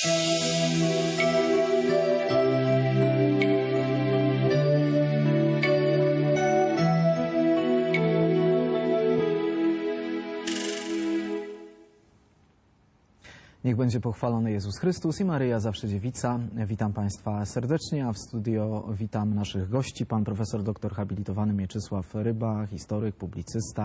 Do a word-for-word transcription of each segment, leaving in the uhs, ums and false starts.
Niech będzie pochwalony Jezus Chrystus i Maryja Zawsze Dziewica. Witam Państwa serdecznie, a w studio witam naszych gości. Pan profesor doktor habilitowany Mieczysław Ryba, historyk, publicysta,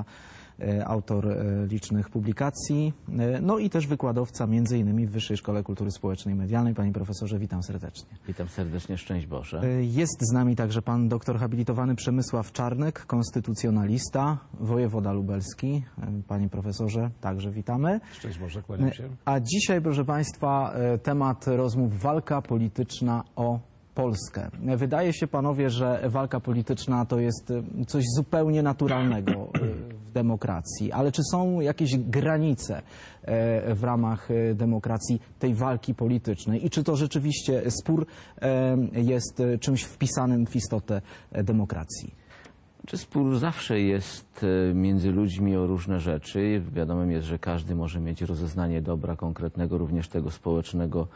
autor licznych publikacji, no i też wykładowca między innymi w Wyższej Szkole Kultury Społecznej i Medialnej. Panie profesorze, witam serdecznie. Witam serdecznie, szczęść Boże. Jest z nami także pan doktor habilitowany Przemysław Czarnek, konstytucjonalista, wojewoda lubelski. Panie profesorze, także witamy. Szczęść Boże, kłaniam się. A dzisiaj, proszę Państwa, temat rozmów: walka polityczna o Polskę. Wydaje się, panowie, że walka polityczna to jest coś zupełnie naturalnego w demokracji, ale czy są jakieś granice w ramach demokracji tej walki politycznej i czy to rzeczywiście spór jest czymś wpisanym w istotę demokracji? Czy spór zawsze jest między ludźmi o różne rzeczy? Wiadomym jest, że każdy może mieć rozeznanie dobra konkretnego, również tego społecznego,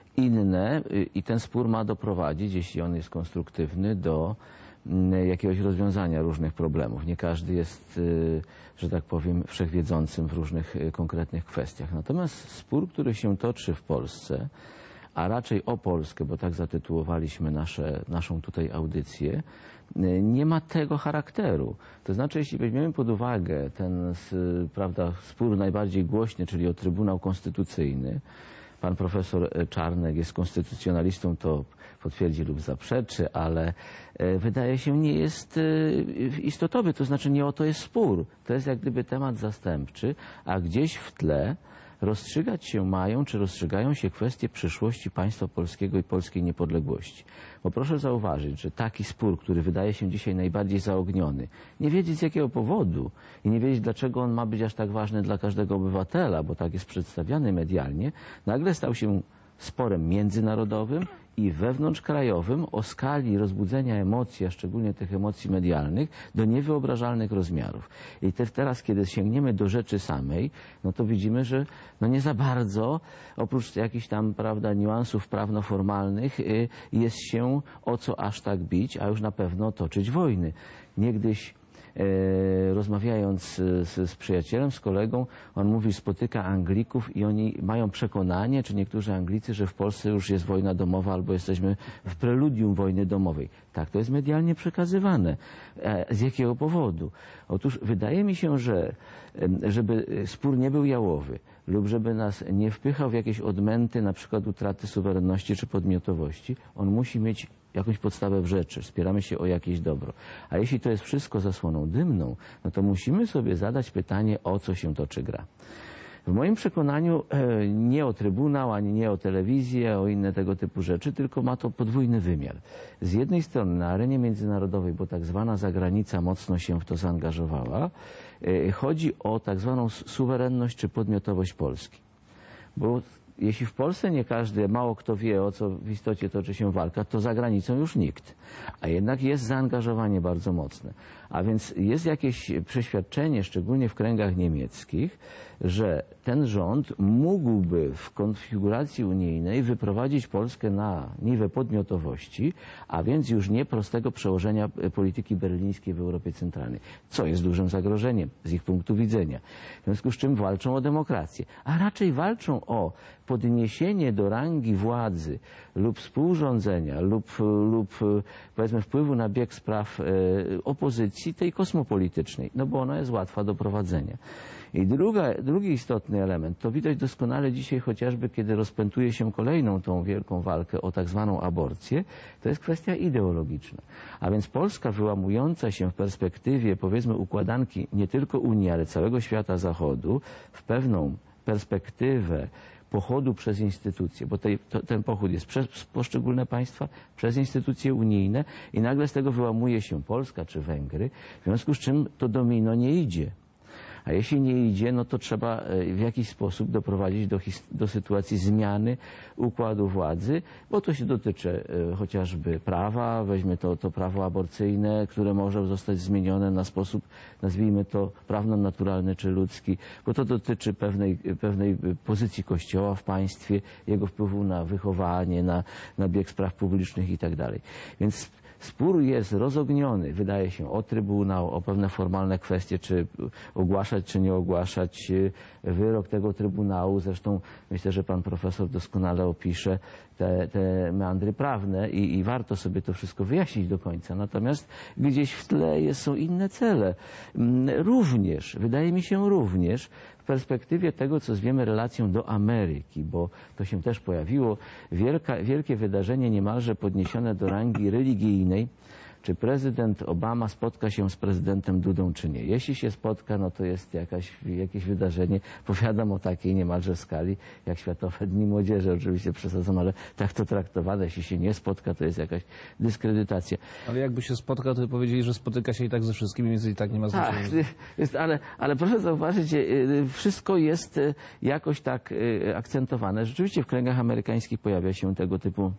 inne, i ten spór ma doprowadzić, jeśli on jest konstruktywny, do jakiegoś rozwiązania różnych problemów. Nie każdy jest, że tak powiem, wszechwiedzącym w różnych konkretnych kwestiach. Natomiast spór, który się toczy w Polsce, a raczej o Polskę, bo tak zatytułowaliśmy nasze, naszą tutaj audycję, nie ma tego charakteru. To znaczy, jeśli weźmiemy pod uwagę ten, prawda, spór najbardziej głośny, czyli o Trybunał Konstytucyjny, pan profesor Czarnek jest konstytucjonalistą, to potwierdzi lub zaprzeczy, ale wydaje się nie jest istotowy, to znaczy nie o to jest spór. To jest jak gdyby temat zastępczy, a gdzieś w tle rozstrzygać się mają, czy rozstrzygają się kwestie przyszłości państwa polskiego i polskiej niepodległości. Bo proszę zauważyć, że taki spór, który wydaje się dzisiaj najbardziej zaogniony, nie wiedzieć z jakiego powodu i nie wiedzieć, dlaczego on ma być aż tak ważny dla każdego obywatela, bo tak jest przedstawiany medialnie, nagle stał się sporem międzynarodowym i wewnątrzkrajowym o skali rozbudzenia emocji, a szczególnie tych emocji medialnych, do niewyobrażalnych rozmiarów. I te, teraz, kiedy sięgniemy do rzeczy samej, no to widzimy, że no nie za bardzo, oprócz jakichś tam, prawda, niuansów prawno-formalnych, y, jest się o co aż tak bić, a już na pewno toczyć wojny. Niegdyś E, rozmawiając z, z przyjacielem, z kolegą, on mówi, spotyka Anglików i oni mają przekonanie, czy niektórzy Anglicy, że w Polsce już jest wojna domowa albo jesteśmy w preludium wojny domowej. Tak, to jest medialnie przekazywane. E, z jakiego powodu? Otóż wydaje mi się, że żeby spór nie był jałowy lub żeby nas nie wpychał w jakieś odmęty, na przykład utraty suwerenności czy podmiotowości, on musi mieć jakąś podstawę w rzeczy, spieramy się o jakieś dobro. A jeśli to jest wszystko zasłoną dymną, no to musimy sobie zadać pytanie, o co się toczy gra. W moim przekonaniu e, nie o Trybunał, ani nie o telewizję, o inne tego typu rzeczy, tylko ma to podwójny wymiar. Z jednej strony na arenie międzynarodowej, bo tak zwana zagranica mocno się w to zaangażowała, e, chodzi o tak zwaną suwerenność czy podmiotowość Polski. Bo jeśli w Polsce nie każdy, mało kto wie, o co w istocie toczy się walka, to za granicą już nikt. A jednak jest zaangażowanie bardzo mocne. A więc jest jakieś przeświadczenie, szczególnie w kręgach niemieckich, że ten rząd mógłby w konfiguracji unijnej wyprowadzić Polskę na niwę podmiotowości, a więc już nie prostego przełożenia polityki berlińskiej w Europie Centralnej, co jest dużym zagrożeniem z ich punktu widzenia. W związku z czym walczą o demokrację, a raczej walczą o podniesienie do rangi władzy lub współrządzenia lub, lub powiedzmy wpływu na bieg spraw e, opozycji tej kosmopolitycznej, no bo ona jest łatwa do prowadzenia. I druga, drugi istotny element, to widać doskonale dzisiaj chociażby, kiedy rozpętuje się kolejną tą wielką walkę o tak zwaną aborcję, to jest kwestia ideologiczna. A więc Polska wyłamująca się w perspektywie, powiedzmy, układanki nie tylko Unii, ale całego świata Zachodu w pewną perspektywę pochodu przez instytucje, bo tej, to, ten pochód jest przez poszczególne państwa, przez instytucje unijne i nagle z tego wyłamuje się Polska czy Węgry, w związku z czym to domino nie idzie. A jeśli nie idzie, no to trzeba w jakiś sposób doprowadzić do, do sytuacji zmiany układu władzy, bo to się dotyczy e, chociażby prawa, weźmy to, to prawo aborcyjne, które może zostać zmienione na sposób nazwijmy to prawno-naturalny czy ludzki, bo to dotyczy pewnej, pewnej pozycji Kościoła w państwie, jego wpływu na wychowanie, na, na bieg spraw publicznych i tak dalej. Więc spór jest rozogniony, wydaje się, o Trybunał, o pewne formalne kwestie, czy ogłaszać, czy nie ogłaszać wyrok tego Trybunału. Zresztą myślę, że pan profesor doskonale opisze te, te meandry prawne i, i warto sobie to wszystko wyjaśnić do końca. Natomiast gdzieś w tle jest, są inne cele. Również, wydaje mi się również, w perspektywie tego, co zwiemy relacją do Ameryki, bo to się też pojawiło, wielka, wielkie wydarzenie niemalże podniesione do rangi religijnej, czy prezydent Obama spotka się z prezydentem Dudą, czy nie. Jeśli się spotka, no to jest jakaś, jakieś wydarzenie, powiadam o takiej niemalże skali, jak Światowe Dni Młodzieży, oczywiście przesadzam, ale tak to traktowane. Jeśli się nie spotka, to jest jakaś dyskredytacja. Ale jakby się spotkał, to by powiedzieli, że spotyka się i tak ze wszystkimi, więc i tak nie ma znaczenia. Tak, jest, ale, ale proszę zauważyć, wszystko jest jakoś tak akcentowane. Rzeczywiście w kręgach amerykańskich pojawia się tego typu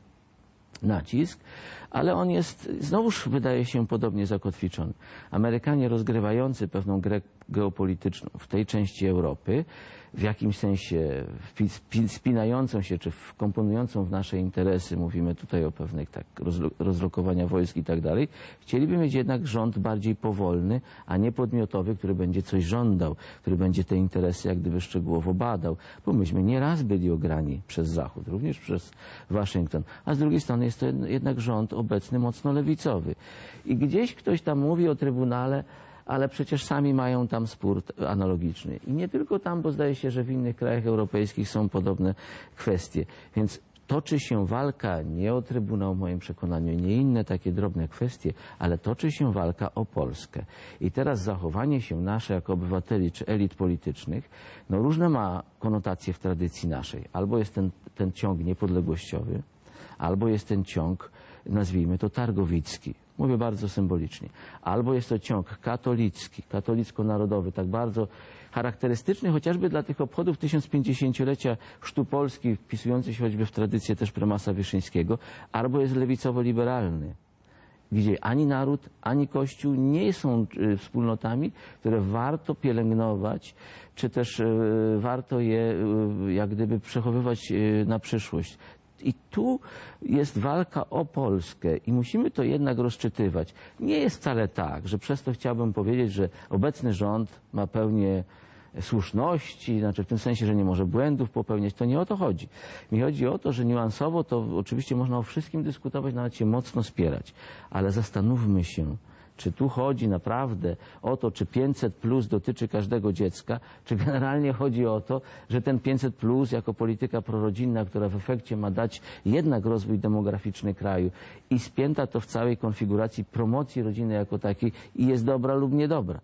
nacisk, ale on jest, znowuż wydaje się podobnie zakotwiczony. Amerykanie rozgrywający pewną grę geopolityczną w tej części Europy, w jakimś sensie spinającą się, czy wkomponującą w nasze interesy, mówimy tutaj o pewnej tak rozlokowania wojsk i tak dalej, chcieliby mieć jednak rząd bardziej powolny, a nie podmiotowy, który będzie coś żądał, który będzie te interesy jak gdyby szczegółowo badał, bo myśmy nieraz byli ograni przez Zachód, również przez Waszyngton, a z drugiej strony jest to jednak rząd obecny mocno lewicowy. I gdzieś ktoś tam mówi o Trybunale, ale przecież sami mają tam spór analogiczny. I nie tylko tam, bo zdaje się, że w innych krajach europejskich są podobne kwestie. Więc toczy się walka nie o Trybunał w moim przekonaniu, nie inne takie drobne kwestie, ale toczy się walka o Polskę. I teraz zachowanie się nasze jako obywateli czy elit politycznych, no różne ma konotacje w tradycji naszej. Albo jest ten, ten ciąg niepodległościowy, albo jest ten ciąg, nazwijmy to, targowicki. Mówię bardzo symbolicznie. Albo jest to ciąg katolicki, katolicko-narodowy, tak bardzo charakterystyczny chociażby dla tych obchodów tysiącpięćdziesięciolecia chrztu Polski, wpisujący się choćby w tradycję też prymasa Wyszyńskiego, albo jest lewicowo-liberalny, gdzie ani naród, ani Kościół nie są wspólnotami, które warto pielęgnować, czy też warto je jak gdyby przechowywać na przyszłość. I tu jest walka o Polskę i musimy to jednak rozczytywać. Nie jest wcale tak, że przez to chciałbym powiedzieć, że obecny rząd ma pełnię słuszności, znaczy w tym sensie, że nie może błędów popełniać. To nie o to chodzi. Mi chodzi o to, że niuansowo to oczywiście można o wszystkim dyskutować, nawet się mocno spierać. Ale zastanówmy się, czy tu chodzi naprawdę o to, czy pięćset plus dotyczy każdego dziecka, czy generalnie chodzi o to, że ten pięćset plus jako polityka prorodzinna, która w efekcie ma dać jednak rozwój demograficzny kraju i spięta to w całej konfiguracji promocji rodziny jako takiej i jest dobra lub niedobra.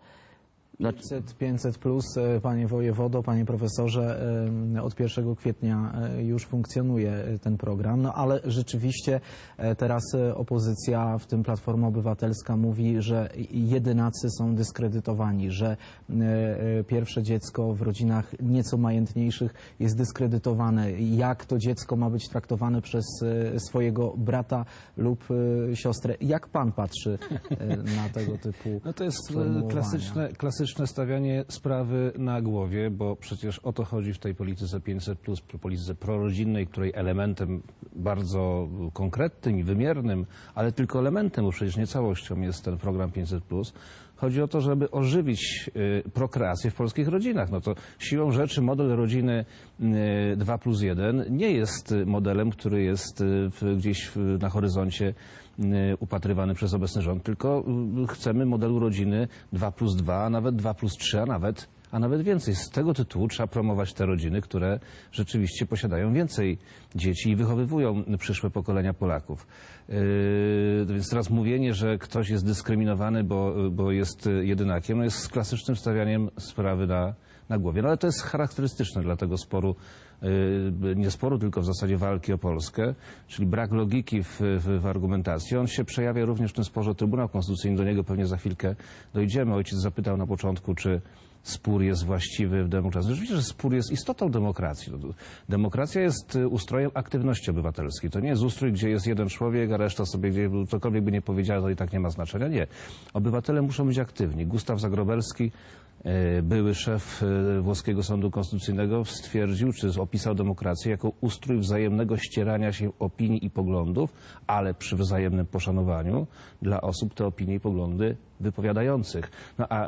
pięćset plus, panie wojewodo, panie profesorze, od pierwszego kwietnia już funkcjonuje ten program, no ale rzeczywiście teraz opozycja, w tym Platforma Obywatelska, mówi, że jedynacy są dyskredytowani, że pierwsze dziecko w rodzinach nieco majętniejszych jest dyskredytowane. Jak to dziecko ma być traktowane przez swojego brata lub siostrę? Jak pan patrzy na tego typu No to jest sformułowania? klasyczne, klasyczne stawianie sprawy na głowie, bo przecież o to chodzi w tej polityce pięćset plus, polityce prorodzinnej, której elementem bardzo konkretnym i wymiernym, ale tylko elementem, bo przecież nie całością jest ten program pięćset plus. Chodzi o to, żeby ożywić y, prokreację w polskich rodzinach. No to siłą rzeczy model rodziny y, dwa plus jeden nie jest modelem, który jest y, w, gdzieś w, na horyzoncie y, upatrywany przez obecny rząd, tylko y, chcemy modelu rodziny dwa plus dwa, a nawet dwa plus trzy, a nawet a nawet więcej. Z tego tytułu trzeba promować te rodziny, które rzeczywiście posiadają więcej dzieci i wychowywują przyszłe pokolenia Polaków. Yy, więc teraz mówienie, że ktoś jest dyskryminowany, bo, bo jest jedynakiem, no jest klasycznym stawianiem sprawy na, na głowie. No ale to jest charakterystyczne dla tego sporu nie sporu, tylko w zasadzie walki o Polskę, czyli brak logiki w, w, w argumentacji. On się przejawia również w tym sporze o Trybunał Konstytucyjny, do niego pewnie za chwilkę dojdziemy. Ojciec zapytał na początku, czy spór jest właściwy w demokracji. Rzeczywiście, że spór jest istotą demokracji. Demokracja jest ustrojem aktywności obywatelskiej. To nie jest ustrój, gdzie jest jeden człowiek, a reszta sobie gdzie cokolwiek by nie powiedziała, to i tak nie ma znaczenia. Nie. Obywatele muszą być aktywni. Gustaw Zagrobelski, były szef włoskiego Sądu Konstytucyjnego, stwierdził, czy opisał demokrację jako ustrój wzajemnego ścierania się opinii i poglądów, ale przy wzajemnym poszanowaniu dla osób te opinie i poglądy wypowiadających. No a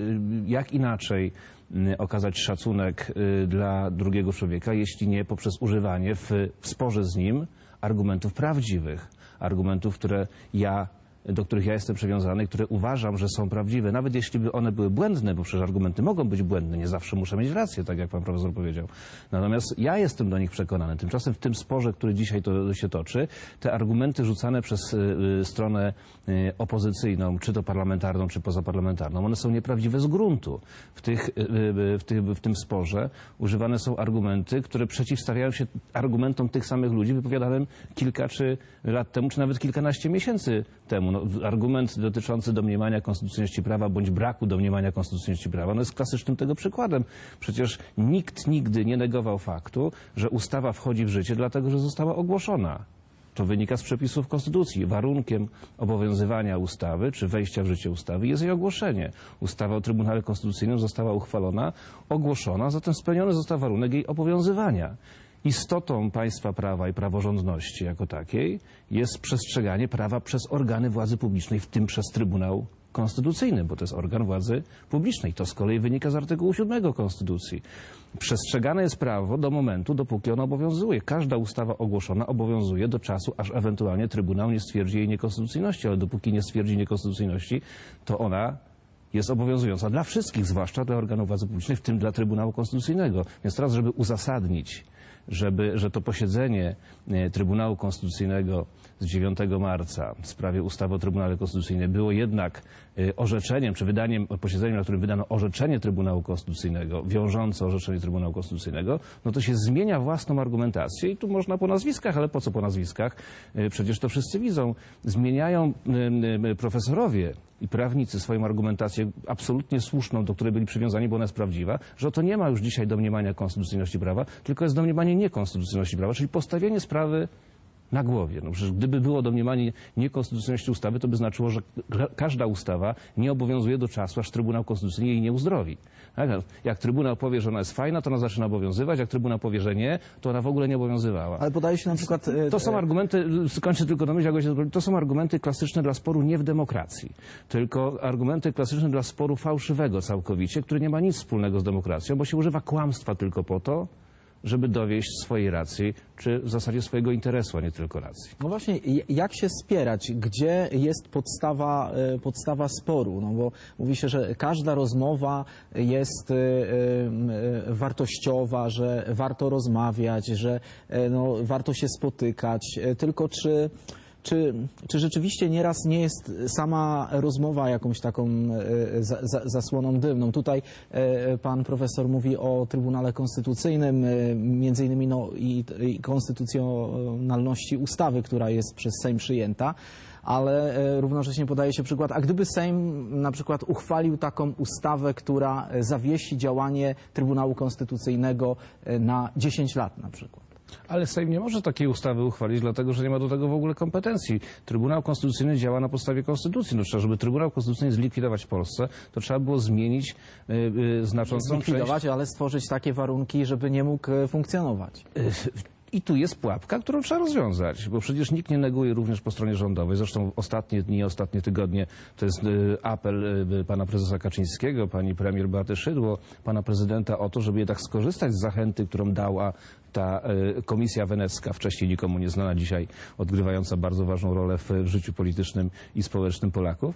jak inaczej okazać szacunek dla drugiego człowieka, jeśli nie poprzez używanie w, w sporze z nim argumentów prawdziwych, argumentów, które ja do których ja jestem przywiązany, które uważam, że są prawdziwe. Nawet jeśli by one były błędne, bo przecież argumenty mogą być błędne, nie zawsze muszę mieć rację, tak jak pan profesor powiedział. Natomiast ja jestem do nich przekonany. Tymczasem w tym sporze, który dzisiaj to się toczy, te argumenty rzucane przez y, stronę y, opozycyjną, czy to parlamentarną, czy pozaparlamentarną, one są nieprawdziwe z gruntu. W, tych, y, y, w, tych, w tym sporze używane są argumenty, które przeciwstawiają się argumentom tych samych ludzi wypowiadanym kilka czy lat temu, czy nawet kilkanaście miesięcy temu. No, argument dotyczący domniemania konstytucyjności prawa bądź braku domniemania konstytucyjności prawa no jest klasycznym tego przykładem. Przecież nikt nigdy nie negował faktu, że ustawa wchodzi w życie dlatego, że została ogłoszona. To wynika z przepisów Konstytucji. Warunkiem obowiązywania ustawy czy wejścia w życie ustawy jest jej ogłoszenie. Ustawa o Trybunale Konstytucyjnym została uchwalona, ogłoszona, zatem spełniony został warunek jej obowiązywania. Istotą państwa prawa i praworządności jako takiej jest przestrzeganie prawa przez organy władzy publicznej, w tym przez Trybunał Konstytucyjny, bo to jest organ władzy publicznej. To z kolei wynika z artykułu siódmego Konstytucji. Przestrzegane jest prawo do momentu, dopóki ono obowiązuje. Każda ustawa ogłoszona obowiązuje do czasu, aż ewentualnie Trybunał nie stwierdzi jej niekonstytucyjności, ale dopóki nie stwierdzi niekonstytucyjności, to ona jest obowiązująca dla wszystkich, zwłaszcza dla organów władzy publicznej, w tym dla Trybunału Konstytucyjnego. Więc teraz, żeby uzasadnić, żeby, że to posiedzenie Trybunału Konstytucyjnego z dziewiątego marca w sprawie ustawy o Trybunale Konstytucyjnym było jednak orzeczeniem, czy wydaniem, posiedzeniem, na którym wydano orzeczenie Trybunału Konstytucyjnego, wiążące orzeczenie Trybunału Konstytucyjnego, no to się zmienia własną argumentację i tu można po nazwiskach, ale po co po nazwiskach? Przecież to wszyscy widzą. Zmieniają profesorowie i prawnicy swoją argumentację absolutnie słuszną, do której byli przywiązani, bo ona jest prawdziwa, że to nie ma już dzisiaj domniemania konstytucyjności prawa, tylko jest domniemanie niekonstytucyjności prawa, czyli postawienie sprawy na głowie. No przecież gdyby było domniemanie niekonstytucyjności ustawy, to by znaczyło, że każda ustawa nie obowiązuje do czasu, aż Trybunał Konstytucyjny jej nie uzdrowi. Tak? Jak Trybunał powie, że ona jest fajna, to ona zaczyna obowiązywać, jak Trybunał powie, że nie, to ona w ogóle nie obowiązywała. Ale podaje się na przykład... To są argumenty, skończę tylko do myśli, to są argumenty klasyczne dla sporu nie w demokracji, tylko argumenty klasyczne dla sporu fałszywego całkowicie, który nie ma nic wspólnego z demokracją, bo się używa kłamstwa tylko po to, żeby dowieść swojej racji, czy w zasadzie swojego interesu, a nie tylko racji. No właśnie, jak się spierać? Gdzie jest podstawa, podstawa sporu? No bo mówi się, że każda rozmowa jest wartościowa, że warto rozmawiać, że no, warto się spotykać. Tylko czy... Czy, czy rzeczywiście nieraz nie jest sama rozmowa jakąś taką za, za, zasłoną dymną? Tutaj pan profesor mówi o Trybunale Konstytucyjnym, między innymi no, i, i konstytucjonalności ustawy, która jest przez Sejm przyjęta, ale równocześnie podaje się przykład, a gdyby Sejm na przykład uchwalił taką ustawę, która zawiesi działanie Trybunału Konstytucyjnego na dziesięć lat na przykład? Ale Sejm nie może takiej ustawy uchwalić, dlatego że nie ma do tego w ogóle kompetencji. Trybunał Konstytucyjny działa na podstawie Konstytucji. No, trzeba, żeby Trybunał Konstytucyjny zlikwidować w Polsce, to trzeba było zmienić yy, yy, znaczącą część... Zlikwidować, ale stworzyć takie warunki, żeby nie mógł funkcjonować. I tu jest pułapka, którą trzeba rozwiązać, bo przecież nikt nie neguje również po stronie rządowej. Zresztą ostatnie dni, ostatnie tygodnie to jest apel pana prezesa Kaczyńskiego, pani premier Beaty Szydło, pana prezydenta o to, żeby jednak skorzystać z zachęty, którą dała ta Komisja Wenecka, wcześniej nikomu nieznana, dzisiaj odgrywająca bardzo ważną rolę w życiu politycznym i społecznym Polaków,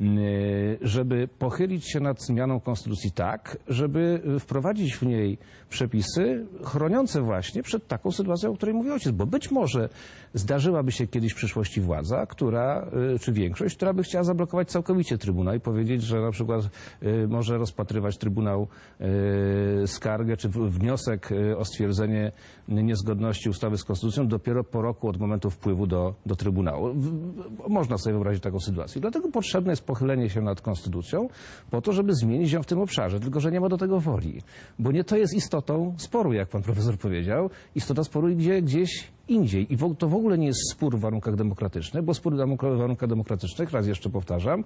żeby pochylić się nad zmianą konstytucji tak, żeby wprowadzić w niej przepisy chroniące właśnie przed taką sytuacją, o której mówi ojciec, bo być może zdarzyłaby się kiedyś w przyszłości władza, która, czy większość, która by chciała zablokować całkowicie Trybunał i powiedzieć, że na przykład może rozpatrywać Trybunał skargę, czy wniosek o stwierdzenie niezgodności ustawy z konstytucją dopiero po roku od momentu wpływu do, do Trybunału. W, można sobie wyobrazić taką sytuację. Dlatego potrzebne jest pochylenie się nad konstytucją po to, żeby zmienić ją w tym obszarze. Tylko że nie ma do tego woli. Bo nie to jest istotą sporu, jak pan profesor powiedział. Istota sporu idzie gdzieś indziej. I w, to w ogóle nie jest spór w warunkach demokratycznych, bo spór w warunkach demokratycznych, raz jeszcze powtarzam,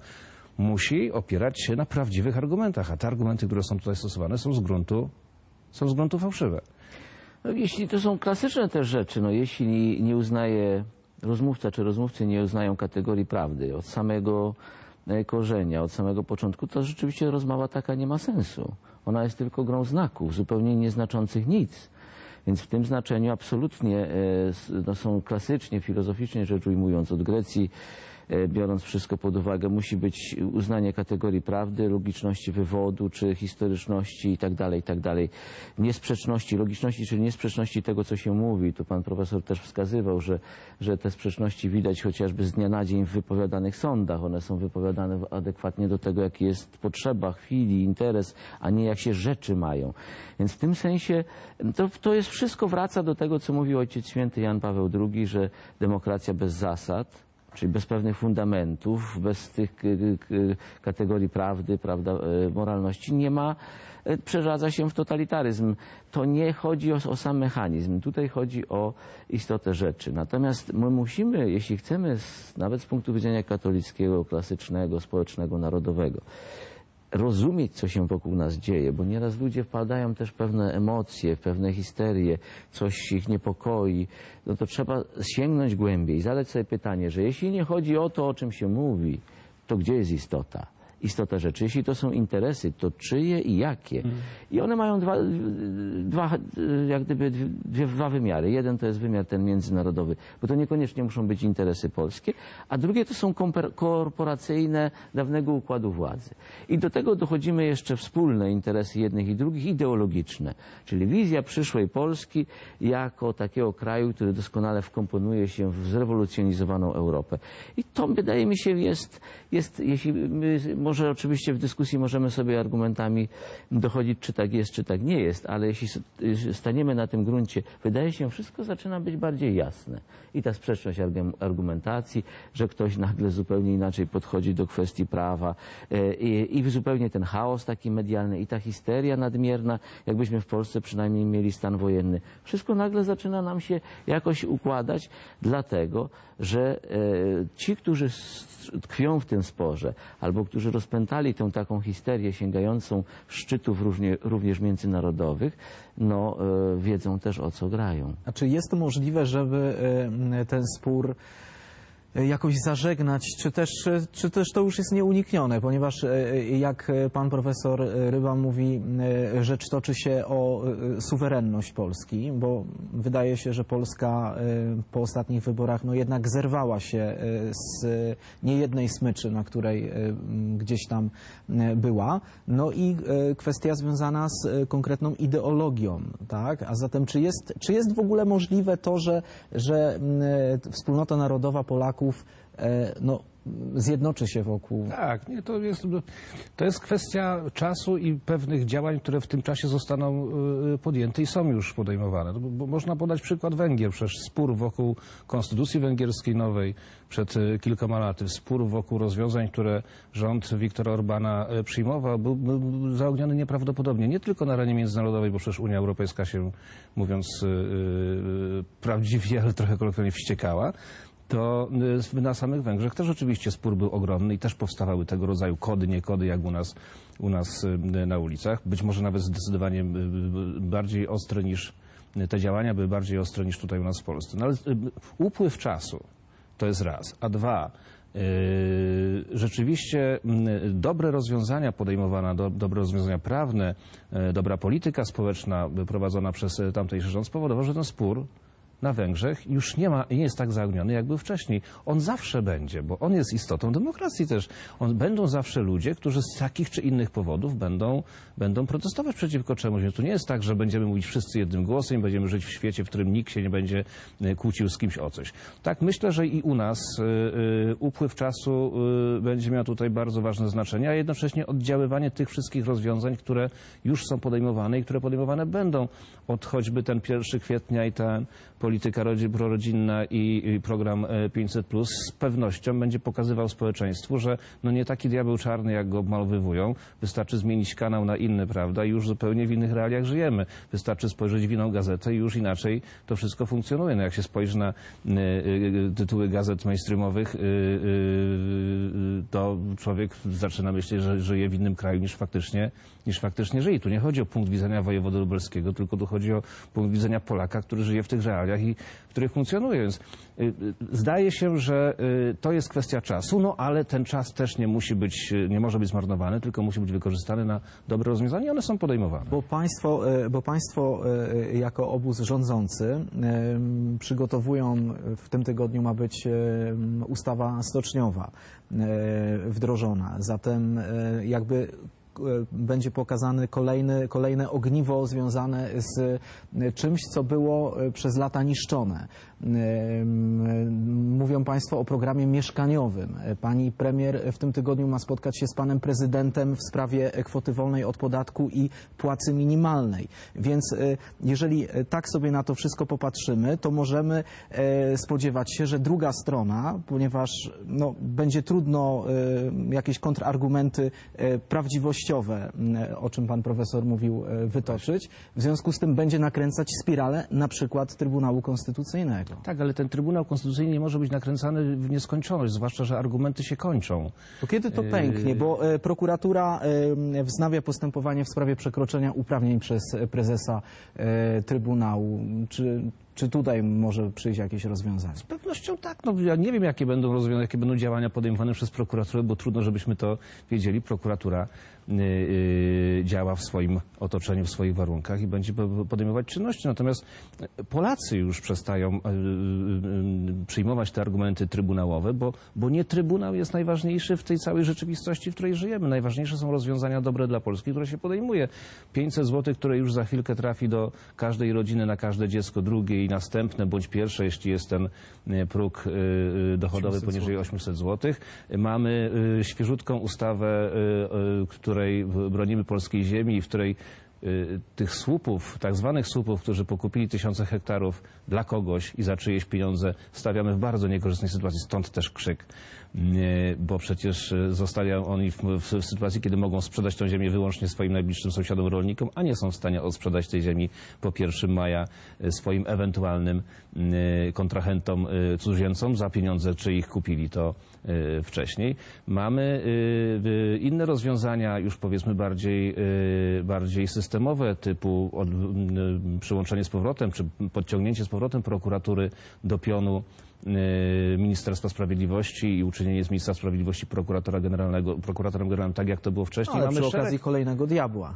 musi opierać się na prawdziwych argumentach, a te argumenty, które są tutaj stosowane, są z gruntu, są z gruntu fałszywe. No, jeśli to są klasyczne też rzeczy, no jeśli nie uznaje rozmówca czy rozmówcy nie uznają kategorii prawdy od samego korzenia, od samego początku, to rzeczywiście rozmowa taka nie ma sensu. Ona jest tylko grą znaków, zupełnie nieznaczących nic. Więc w tym znaczeniu absolutnie no, są klasycznie, filozoficznie rzecz ujmując, od Grecji, biorąc wszystko pod uwagę, musi być uznanie kategorii prawdy, logiczności wywodu, czy historyczności i tak dalej, i tak dalej. Niesprzeczności, logiczności, czyli niesprzeczności tego, co się mówi. Tu pan profesor też wskazywał, że, że te sprzeczności widać chociażby z dnia na dzień w wypowiadanych sądach. One są wypowiadane adekwatnie do tego, jaki jest potrzeba, chwili, interes, a nie jak się rzeczy mają. Więc w tym sensie to, to jest wszystko wraca do tego, co mówił Ojciec Święty Jan Paweł drugi, że demokracja bez zasad, czyli bez pewnych fundamentów, bez tych kategorii prawdy, prawda, moralności, nie ma, przeradza się w totalitaryzm. To nie chodzi o, o sam mechanizm, tutaj chodzi o istotę rzeczy. Natomiast my musimy, jeśli chcemy, nawet z punktu widzenia katolickiego, klasycznego, społecznego, narodowego, rozumieć, co się wokół nas dzieje, bo nieraz ludzie wpadają też w pewne emocje, w pewne histerie, coś ich niepokoi, no to trzeba sięgnąć głębiej i zadać sobie pytanie, że jeśli nie chodzi o to, o czym się mówi, to gdzie jest istota? Istota rzeczy. Jeśli to są interesy, to czyje i jakie? Mm. I one mają dwa, dwa, jak gdyby dwie, dwa wymiary. Jeden to jest wymiar ten międzynarodowy, bo to niekoniecznie muszą być interesy polskie, a drugie to są korporacyjne dawnego układu władzy. I do tego dochodzimy jeszcze wspólne interesy jednych i drugich, ideologiczne, czyli wizja przyszłej Polski jako takiego kraju, który doskonale wkomponuje się w zrewolucjonizowaną Europę. I to, wydaje mi się, jest, jest jeśli my, może oczywiście w dyskusji możemy sobie argumentami dochodzić, czy tak jest, czy tak nie jest, ale jeśli staniemy na tym gruncie, wydaje się, wszystko zaczyna być bardziej jasne. I ta sprzeczność argumentacji, że ktoś nagle zupełnie inaczej podchodzi do kwestii prawa i, i zupełnie ten chaos taki medialny i ta histeria nadmierna, jakbyśmy w Polsce przynajmniej mieli stan wojenny. Wszystko nagle zaczyna nam się jakoś układać, dlatego, że ci, którzy tkwią w tym sporze, albo którzy rozpętali tę taką histerię sięgającą szczytów różnie, również międzynarodowych, no e, wiedzą też, o co grają. A czy jest to możliwe, żeby e, ten spór jakoś zażegnać, czy też, czy też to już jest nieuniknione, ponieważ jak pan profesor Ryba mówi, rzecz toczy się o suwerenność Polski, bo wydaje się, że Polska po ostatnich wyborach no jednak zerwała się z niejednej smyczy, na której gdzieś tam była. No i kwestia związana z konkretną ideologią, tak? A zatem czy jest, czy jest w ogóle możliwe to, że, że wspólnota narodowa Polaków no, zjednoczy się wokół. Tak, nie, to jest, to jest kwestia czasu i pewnych działań, które w tym czasie zostaną podjęte i są już podejmowane. Bo, bo można podać przykład Węgier, przecież spór wokół konstytucji węgierskiej nowej przed kilkoma laty, spór wokół rozwiązań, które rząd Viktora Orbana przyjmował, był, był zaogniony nieprawdopodobnie, nie tylko na arenie międzynarodowej, bo przecież Unia Europejska się, mówiąc yy, prawdziwie, ale trochę kolokwialnie wściekała, to na samych Węgrzech też oczywiście spór był ogromny i też powstawały tego rodzaju kody, nie kody, jak u nas, u nas na ulicach. Być może nawet zdecydowanie bardziej ostre niż, te działania były bardziej ostre niż tutaj u nas w Polsce. No ale upływ czasu to jest raz, a dwa, yy, rzeczywiście dobre rozwiązania podejmowane, do, dobre rozwiązania prawne, yy, dobra polityka społeczna prowadzona przez tamtejszy rząd spowodował, że ten spór na Węgrzech już nie ma, nie jest tak zaogniony, jak był wcześniej. On zawsze będzie, bo on jest istotą demokracji też. On, będą zawsze ludzie, którzy z takich czy innych powodów będą, będą protestować przeciwko czemuś. Więc tu nie jest tak, że będziemy mówić wszyscy jednym głosem, będziemy żyć w świecie, w którym nikt się nie będzie kłócił z kimś o coś. Tak, myślę, że i u nas y, y, upływ czasu y, będzie miał tutaj bardzo ważne znaczenie, a jednocześnie oddziaływanie tych wszystkich rozwiązań, które już są podejmowane i które podejmowane będą. Od choćby ten pierwszego kwietnia i ta polityka prorodzinna i, i program pięćset plus z pewnością będzie pokazywał społeczeństwu, że no nie taki diabeł czarny, jak go obmalowywują. Wystarczy zmienić kanał na inny, prawda, i już zupełnie w innych realiach żyjemy. Wystarczy spojrzeć w inną gazetę i już inaczej to wszystko funkcjonuje. No jak się spojrzy na y, y, tytuły gazet mainstreamowych, y, y, y, to człowiek zaczyna myśleć, że żyje w innym kraju niż faktycznie, niż faktycznie żyje. Tu nie chodzi o punkt widzenia wojewody lubelskiego, tylko tu chodzi o punkt widzenia Polaka, który żyje w tych realiach i w których funkcjonuje. Więc y, y, zdaje się, że y, to jest kwestia czasu, no ale ten czas też nie musi być, nie może być zmarnowany, tylko musi być wykorzystany na dobre rozwiązania i one są podejmowane. Bo państwo, bo państwo jako obóz rządzący przygotowują, w tym tygodniu ma być ustawa stoczniowa wdrożona, zatem jakby będzie pokazane kolejny, kolejne ogniwo związane z czymś, co było przez lata niszczone. Mówią państwo o programie mieszkaniowym. Pani premier w tym tygodniu ma spotkać się z panem prezydentem w sprawie kwoty wolnej od podatku i płacy minimalnej. Więc jeżeli tak sobie na to wszystko popatrzymy, to możemy spodziewać się, że druga strona, ponieważ no, będzie trudno jakieś kontrargumenty prawdziwościowe, o czym pan profesor mówił, wytoczyć, w związku z tym będzie nakręcać spiralę na przykład Trybunału Konstytucyjnego. Tak, ale ten Trybunał Konstytucyjny nie może być nakręcany w nieskończoność, zwłaszcza, że argumenty się kończą. To kiedy to pęknie? Bo e, prokuratura e, wznawia postępowanie w sprawie przekroczenia uprawnień przez prezesa e, Trybunału. Czy, czy tutaj może przyjść jakieś rozwiązanie? Z pewnością tak. No, ja nie wiem, jakie będą rozwiązania, jakie będą działania podejmowane przez prokuraturę, bo trudno, żebyśmy to wiedzieli. Prokuratura y, y, działa w swoim otoczeniu, w swoich warunkach i będzie podejmować czynności. Natomiast Polacy już przestają y, y, przyjmować te argumenty trybunałowe, bo, bo nie Trybunał jest najważniejszy w tej całej rzeczywistości, w której żyjemy. Najważniejsze są rozwiązania dobre dla Polski, które się podejmuje. pięćset złotych, które już za chwilkę trafi do każdej rodziny, na każde dziecko, drugie i następne, bądź pierwsze, jeśli jest ten próg dochodowy poniżej osiemset złotych. Mamy świeżutką ustawę, której bronimy polskiej ziemi i w której tych słupów, tak zwanych słupów, którzy pokupili tysiące hektarów dla kogoś i za czyjeś pieniądze, stawiamy w bardzo niekorzystnej sytuacji. Stąd też krzyk, bo przecież zostali oni w, w, w sytuacji, kiedy mogą sprzedać tę ziemię wyłącznie swoim najbliższym sąsiadom rolnikom, a nie są w stanie odsprzedać tej ziemi po pierwszego maja swoim ewentualnym kontrahentom cudzoziemcom za pieniądze, czy ich kupili to wcześniej. Mamy inne rozwiązania, już powiedzmy bardziej, bardziej systemowe, typu od, przyłączenie z powrotem, czy podciągnięcie z powrotem prokuratury do pionu Ministerstwa Sprawiedliwości i uczynienie z Ministra Sprawiedliwości prokuratora generalnego, prokuratorem generalnym, tak jak to było wcześniej. Ale mamy przy szereg... okazji kolejnego diabła.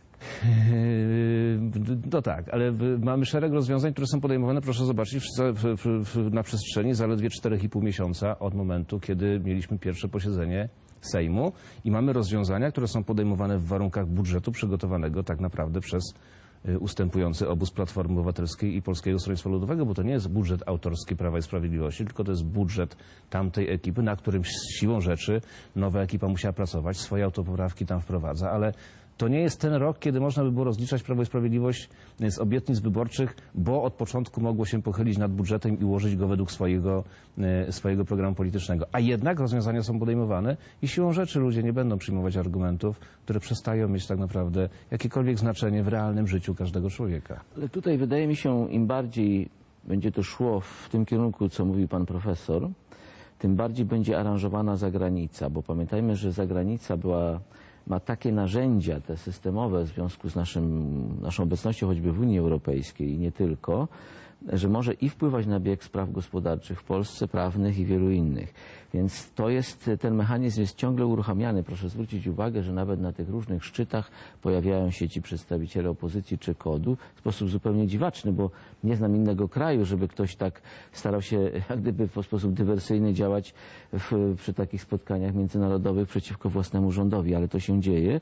No tak, ale mamy szereg rozwiązań, które są podejmowane, proszę zobaczyć, w, w, w, na przestrzeni zaledwie czterech i pół miesiąca od momentu, kiedy mieliśmy pierwsze posiedzenie Sejmu i mamy rozwiązania, które są podejmowane w warunkach budżetu przygotowanego tak naprawdę przez ustępujący obóz Platformy Obywatelskiej i Polskiego Stronnictwa Ludowego, bo to nie jest budżet autorski Prawa i Sprawiedliwości, tylko to jest budżet tamtej ekipy, na którym siłą rzeczy nowa ekipa musiała pracować, swoje autopoprawki tam wprowadza, ale to nie jest ten rok, kiedy można by było rozliczać Prawo i Sprawiedliwość z obietnic wyborczych, bo od początku mogło się pochylić nad budżetem i ułożyć go według swojego, swojego programu politycznego. A jednak rozwiązania są podejmowane i siłą rzeczy ludzie nie będą przyjmować argumentów, które przestają mieć tak naprawdę jakiekolwiek znaczenie w realnym życiu każdego człowieka. Ale tutaj wydaje mi się, im bardziej będzie to szło w tym kierunku, co mówił pan profesor, tym bardziej będzie aranżowana zagranica, bo pamiętajmy, że zagranica była... ma takie narzędzia, te systemowe, w związku z naszym, naszą obecnością choćby w Unii Europejskiej i nie tylko, że może i wpływać na bieg spraw gospodarczych w Polsce, prawnych i wielu innych. Więc to jest, ten mechanizm jest ciągle uruchamiany. Proszę zwrócić uwagę, że nawet na tych różnych szczytach pojawiają się ci przedstawiciele opozycji czy kodu w sposób zupełnie dziwaczny, bo nie znam innego kraju, żeby ktoś tak starał się jak gdyby w sposób dywersyjny działać w, przy takich spotkaniach międzynarodowych przeciwko własnemu rządowi, ale to się dzieje,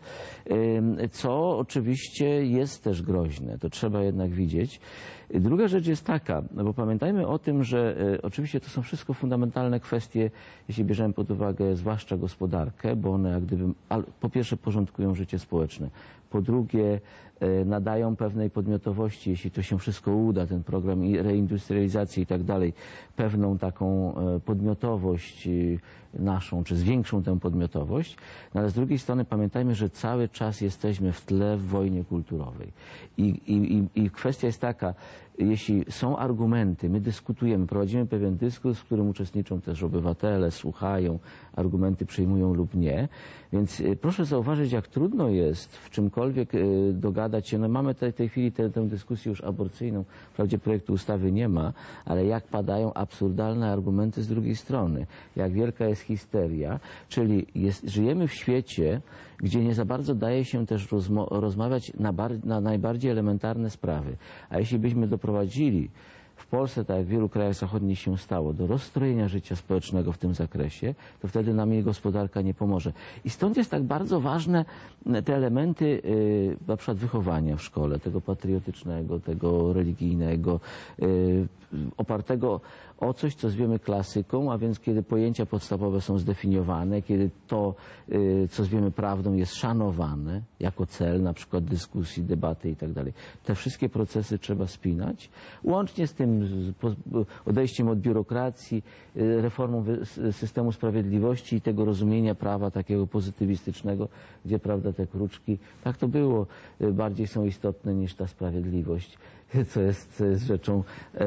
co oczywiście jest też groźne. To trzeba jednak widzieć. Druga rzecz jest taka, no bo pamiętajmy o tym, że e, oczywiście to są wszystko fundamentalne kwestie, jeśli bierzemy pod uwagę zwłaszcza gospodarkę, bo one jak gdyby al, po pierwsze porządkują życie społeczne, po drugie e, nadają pewnej podmiotowości, jeśli to się wszystko uda, ten program i reindustrializacji i tak dalej, pewną taką e, podmiotowość e, naszą, czy zwiększą tę podmiotowość, no ale z drugiej strony pamiętajmy, że cały czas jesteśmy w tle w wojnie kulturowej. I, i, i kwestia jest taka, jeśli są argumenty, my dyskutujemy, prowadzimy pewien dyskurs, w którym uczestniczą też obywatele, słuchają, argumenty przyjmują lub nie, więc proszę zauważyć, jak trudno jest w czymkolwiek dogadać się. No mamy w tej, tej chwili tę, tę dyskusję już aborcyjną, wprawdzie projektu ustawy nie ma, ale jak padają absurdalne argumenty z drugiej strony, jak wielka jest histeria, czyli jest, żyjemy w świecie, gdzie nie za bardzo daje się też rozmawiać na, bar na najbardziej elementarne sprawy. A jeśli byśmy doprowadzili w Polsce, tak jak w wielu krajach zachodnich się stało, do rozstrojenia życia społecznego w tym zakresie, to wtedy nam jej gospodarka nie pomoże. I stąd jest tak bardzo ważne te elementy yy, na przykład wychowania w szkole, tego patriotycznego, tego religijnego, yy, opartego o coś, co zwiemy klasyką, a więc kiedy pojęcia podstawowe są zdefiniowane, kiedy to, yy, co zwiemy prawdą, jest szanowane jako cel, na przykład dyskusji, debaty i tak dalej. Te wszystkie procesy trzeba spinać, łącznie z tym z odejściem od biurokracji, reformą systemu sprawiedliwości i tego rozumienia prawa takiego pozytywistycznego, gdzie, prawda, te kruczki, tak to było, bardziej są istotne niż ta sprawiedliwość, co jest, co jest rzeczą,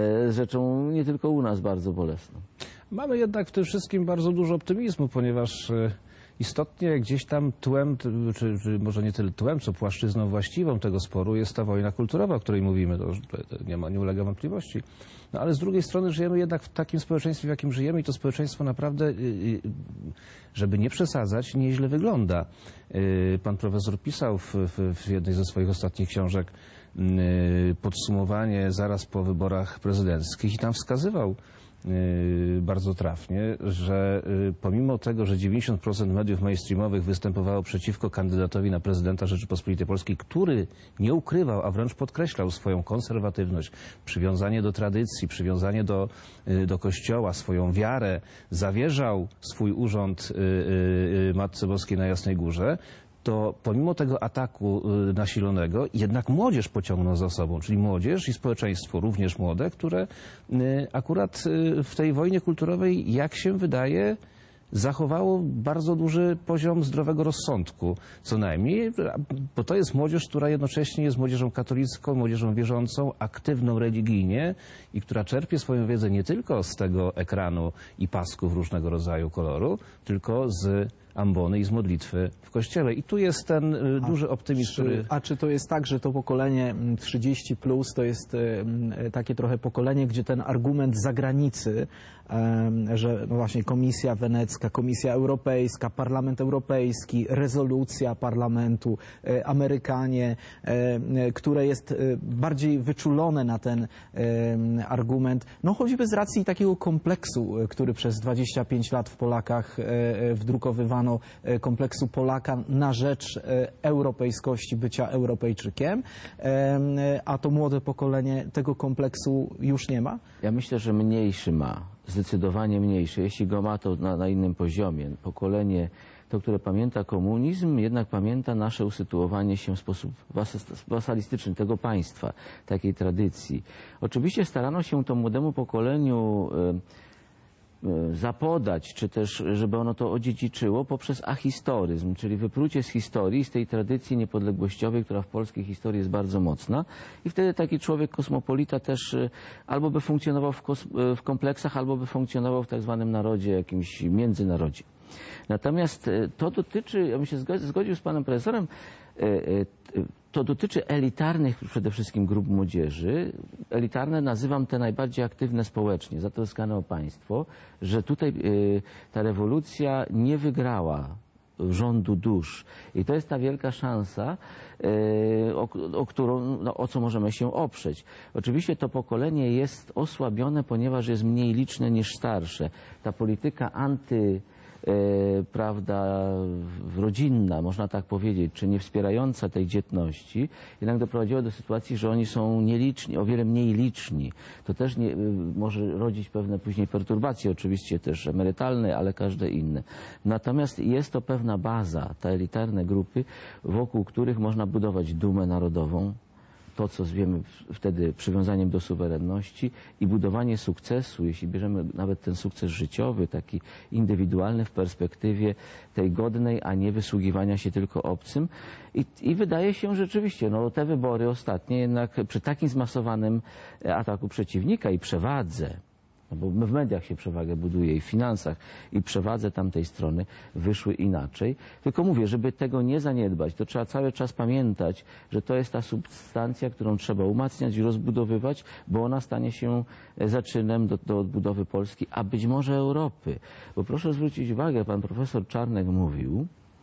rzeczą nie tylko u nas bardzo bolesną. Mamy jednak w tym wszystkim bardzo dużo optymizmu, ponieważ istotnie gdzieś tam tłem, czy, czy może nie tyle tłem, co płaszczyzną właściwą tego sporu jest ta wojna kulturowa, o której mówimy, to, to nie ma, nie ulega wątpliwości. No ale z drugiej strony żyjemy jednak w takim społeczeństwie, w jakim żyjemy i to społeczeństwo naprawdę, żeby nie przesadzać, nieźle wygląda. Pan profesor pisał w, w, w jednej ze swoich ostatnich książek podsumowanie zaraz po wyborach prezydenckich i tam wskazywał bardzo trafnie, że pomimo tego, że dziewięćdziesiąt procent mediów mainstreamowych występowało przeciwko kandydatowi na prezydenta Rzeczypospolitej Polskiej, który nie ukrywał, a wręcz podkreślał swoją konserwatywność, przywiązanie do tradycji, przywiązanie do, do Kościoła, swoją wiarę, zawierzał swój urząd Matce Boskiej na Jasnej Górze, to pomimo tego ataku nasilonego jednak młodzież pociągnął za sobą, czyli młodzież i społeczeństwo, również młode, które akurat w tej wojnie kulturowej, jak się wydaje, zachowało bardzo duży poziom zdrowego rozsądku, co najmniej, bo to jest młodzież, która jednocześnie jest młodzieżą katolicką, młodzieżą wierzącą, aktywną religijnie i która czerpie swoją wiedzę nie tylko z tego ekranu i pasków różnego rodzaju koloru, tylko z ambony i z modlitwy w kościele. I tu jest ten y, duży optymizm, czy, który... A czy to jest tak, że to pokolenie trzydzieści plus to jest y, takie trochę pokolenie, gdzie ten argument z zagranicy, y, że no właśnie Komisja Wenecka, Komisja Europejska, Parlament Europejski, rezolucja Parlamentu, y, Amerykanie, y, które jest y, bardziej wyczulone na ten y, argument, no choćby z racji takiego kompleksu, y, który przez dwadzieścia pięć lat w Polakach y, y, wdrukowywano, kompleksu Polaka na rzecz europejskości, bycia Europejczykiem, a to młode pokolenie tego kompleksu już nie ma? Ja myślę, że mniejszy ma, zdecydowanie mniejszy. Jeśli go ma, to na, na innym poziomie. Pokolenie, to, które pamięta komunizm, jednak pamięta nasze usytuowanie się w sposób wasalistyczny tego państwa, takiej tradycji. Oczywiście starano się to młodemu pokoleniu zapodać, czy też, żeby ono to odziedziczyło poprzez ahistoryzm, czyli wyprócie z historii, z tej tradycji niepodległościowej, która w polskiej historii jest bardzo mocna. I wtedy taki człowiek kosmopolita też albo by funkcjonował w, w kompleksach, albo by funkcjonował w tak zwanym narodzie, jakimś międzynarodzie. Natomiast to dotyczy, ja bym się zgodził z panem profesorem, To dotyczy elitarnych przede wszystkim grup młodzieży. Elitarne nazywam te najbardziej aktywne społecznie, zatroskane o państwo, że tutaj ta rewolucja nie wygrała rządu dusz. I to jest ta wielka szansa, o, o którą, no, o co możemy się oprzeć. Oczywiście to pokolenie jest osłabione, ponieważ jest mniej liczne niż starsze. Ta polityka anty E, prawda, rodzinna, można tak powiedzieć, czy nie wspierająca tej dzietności, jednak doprowadziła do sytuacji, że oni są nieliczni, o wiele mniej liczni. To też nie, może rodzić pewne później perturbacje, oczywiście też emerytalne, ale każde inne. Natomiast jest to pewna baza, te elitarne grupy, wokół których można budować dumę narodową, to, co zwiemy wtedy przywiązaniem do suwerenności i budowanie sukcesu, jeśli bierzemy nawet ten sukces życiowy, taki indywidualny w perspektywie tej godnej, a nie wysługiwania się tylko obcym. I, i wydaje się rzeczywiście, no te wybory ostatnie jednak przy takim zmasowanym ataku przeciwnika i przewadze, no bo w mediach się przewagę buduje i w finansach, i przewadze tamtej strony wyszły inaczej. Tylko mówię, żeby tego nie zaniedbać, to trzeba cały czas pamiętać, że to jest ta substancja, którą trzeba umacniać i rozbudowywać, bo ona stanie się zaczynem do, do odbudowy Polski, a być może Europy. Bo proszę zwrócić uwagę, pan profesor Czarnek mówił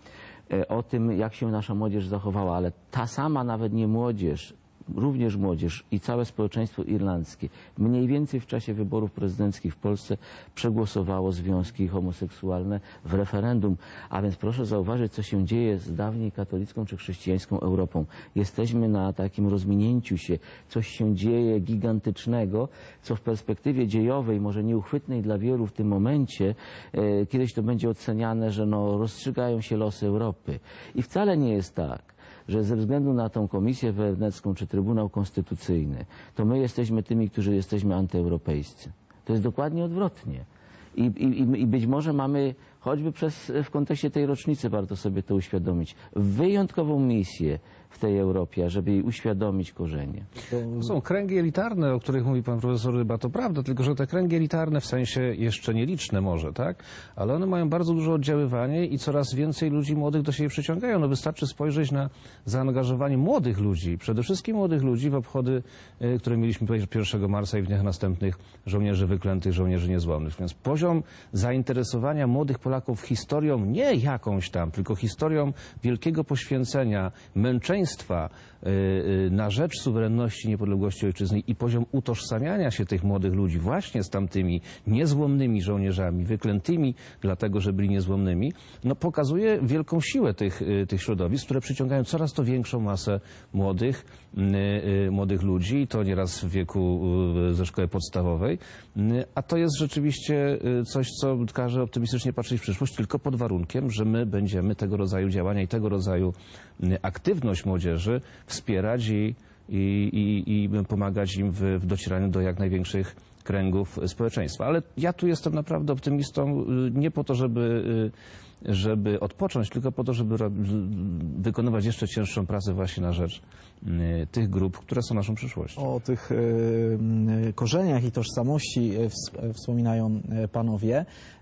o tym, jak się nasza młodzież zachowała, ale ta sama nawet nie młodzież, również młodzież i całe społeczeństwo irlandzkie mniej więcej w czasie wyborów prezydenckich w Polsce przegłosowało związki homoseksualne w referendum. A więc proszę zauważyć, co się dzieje z dawniej katolicką czy chrześcijańską Europą. Jesteśmy na takim rozminięciu się. Coś się dzieje gigantycznego, co w perspektywie dziejowej, może nieuchwytnej dla wielu w tym momencie, e, kiedyś to będzie oceniane, że no, rozstrzygają się losy Europy. I wcale nie jest tak, że ze względu na tą Komisję Wenecką czy Trybunał Konstytucyjny, to my jesteśmy tymi, którzy jesteśmy antyeuropejscy. To jest dokładnie odwrotnie. I, i, i być może mamy, choćby przez, w kontekście tej rocznicy warto sobie to uświadomić, wyjątkową misję w tej Europie, żeby jej uświadomić korzenie. To są kręgi elitarne, o których mówi pan profesor Ryba, to prawda, tylko że te kręgi elitarne w sensie jeszcze nieliczne może, tak? Ale one mają bardzo duże oddziaływanie i coraz więcej ludzi młodych do siebie przyciągają. No wystarczy spojrzeć na zaangażowanie młodych ludzi, przede wszystkim młodych ludzi w obchody, które mieliśmy pierwszego marca i w dniach następnych żołnierzy wyklętych, żołnierzy niezłomnych. Więc poziom zainteresowania młodych Polaków historią, nie jakąś tam, tylko historią wielkiego poświęcenia, męczeństwa na rzecz suwerenności, niepodległości ojczyzny i poziom utożsamiania się tych młodych ludzi właśnie z tamtymi niezłomnymi żołnierzami, wyklętymi dlatego, że byli niezłomnymi, no pokazuje wielką siłę tych, tych środowisk, które przyciągają coraz to większą masę młodych, młodych ludzi, i to nieraz w wieku ze szkoły podstawowej, a to jest rzeczywiście coś, co każe optymistycznie patrzeć w przyszłość, tylko pod warunkiem, że my będziemy tego rodzaju działania i tego rodzaju aktywność młodzieży wspierać i, i, i, i pomagać im w, w docieraniu do jak największych kręgów społeczeństwa. Ale ja tu jestem naprawdę optymistą nie po to, żeby, żeby odpocząć, tylko po to, żeby wykonywać jeszcze cięższą pracę właśnie na rzecz tych grup, które są naszą przyszłością. O tych y, korzeniach i tożsamości wspominają panowie.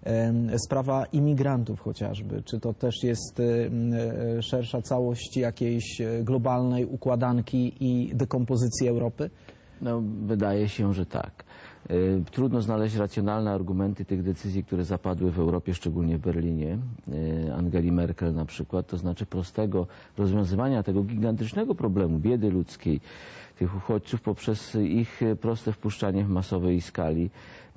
Sprawa imigrantów chociażby. Czy to też jest y, szersza całość jakiejś globalnej układanki i dekompozycji Europy? No, wydaje się, że tak. Trudno znaleźć racjonalne argumenty tych decyzji, które zapadły w Europie, szczególnie w Berlinie, Angeli Merkel na przykład, to znaczy prostego rozwiązywania tego gigantycznego problemu biedy ludzkiej, tych uchodźców poprzez ich proste wpuszczanie w masowej skali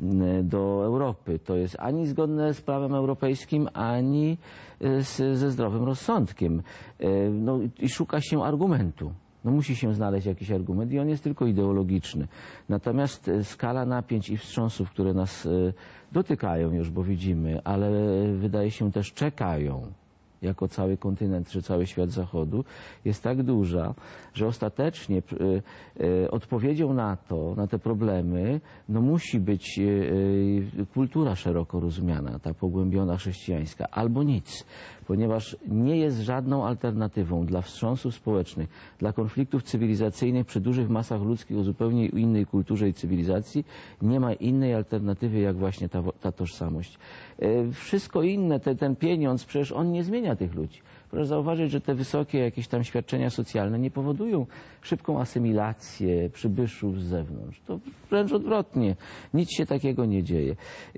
do Europy. To jest ani zgodne z prawem europejskim, ani z, ze zdrowym rozsądkiem. No, i szuka się argumentu. No musi się znaleźć jakiś argument i on jest tylko ideologiczny. Natomiast skala napięć i wstrząsów, które nas dotykają już, bo widzimy, ale wydaje się też czekają, jako cały kontynent czy cały świat zachodu, jest tak duża, że ostatecznie odpowiedzią na to, na te problemy, no musi być kultura szeroko rozumiana, ta pogłębiona chrześcijańska, albo nic, ponieważ nie jest żadną alternatywą dla wstrząsów społecznych, dla konfliktów cywilizacyjnych przy dużych masach ludzkich o zupełnie innej kulturze i cywilizacji. Nie ma innej alternatywy jak właśnie ta, ta tożsamość. Wszystko inne, te, ten pieniądz, przecież on nie zmienia wykształcenia tych ludzi. Proszę zauważyć, że te wysokie jakieś tam świadczenia socjalne nie powodują szybką asymilację przybyszów z zewnątrz. To wręcz odwrotnie. Nic się takiego nie dzieje.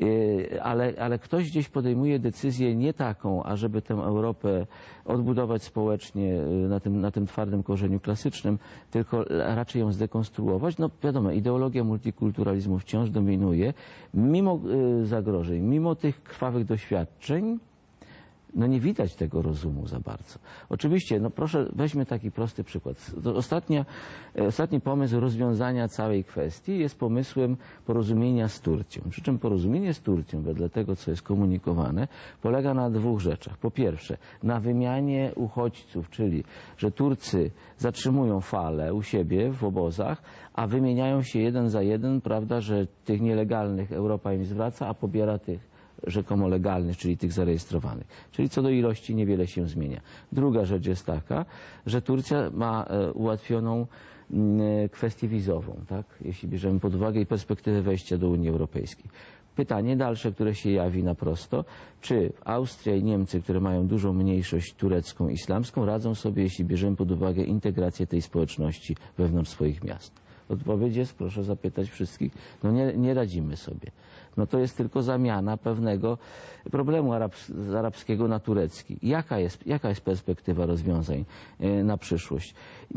Ale, ale ktoś gdzieś podejmuje decyzję nie taką, ażeby tę Europę odbudować społecznie na tym, na tym twardym korzeniu klasycznym, tylko raczej ją zdekonstruować. No wiadomo, ideologia multikulturalizmu wciąż dominuje. Mimo zagrożeń, mimo tych krwawych doświadczeń, no nie widać tego rozumu za bardzo. Oczywiście, no proszę, weźmy taki prosty przykład. Ostatnia, ostatni pomysł rozwiązania całej kwestii jest pomysłem porozumienia z Turcją. Przy czym porozumienie z Turcją, wedle tego, co jest komunikowane, polega na dwóch rzeczach. Po pierwsze, na wymianie uchodźców, czyli, że Turcy zatrzymują falę u siebie w obozach, a wymieniają się jeden za jeden, prawda, że tych nielegalnych Europa im zwraca, a pobiera tych rzekomo legalnych, czyli tych zarejestrowanych. Czyli co do ilości niewiele się zmienia. Druga rzecz jest taka, że Turcja ma ułatwioną kwestię wizową, tak? Jeśli bierzemy pod uwagę i perspektywę wejścia do Unii Europejskiej. Pytanie dalsze, które się jawi na prosto, czy Austria i Niemcy, które mają dużą mniejszość turecką, islamską, radzą sobie, jeśli bierzemy pod uwagę integrację tej społeczności wewnątrz swoich miast? Odpowiedź jest, proszę zapytać wszystkich, no nie, nie radzimy sobie. No to jest tylko zamiana pewnego problemu arabs z arabskiego na turecki. Jaka jest, jaka jest perspektywa rozwiązań na przyszłość?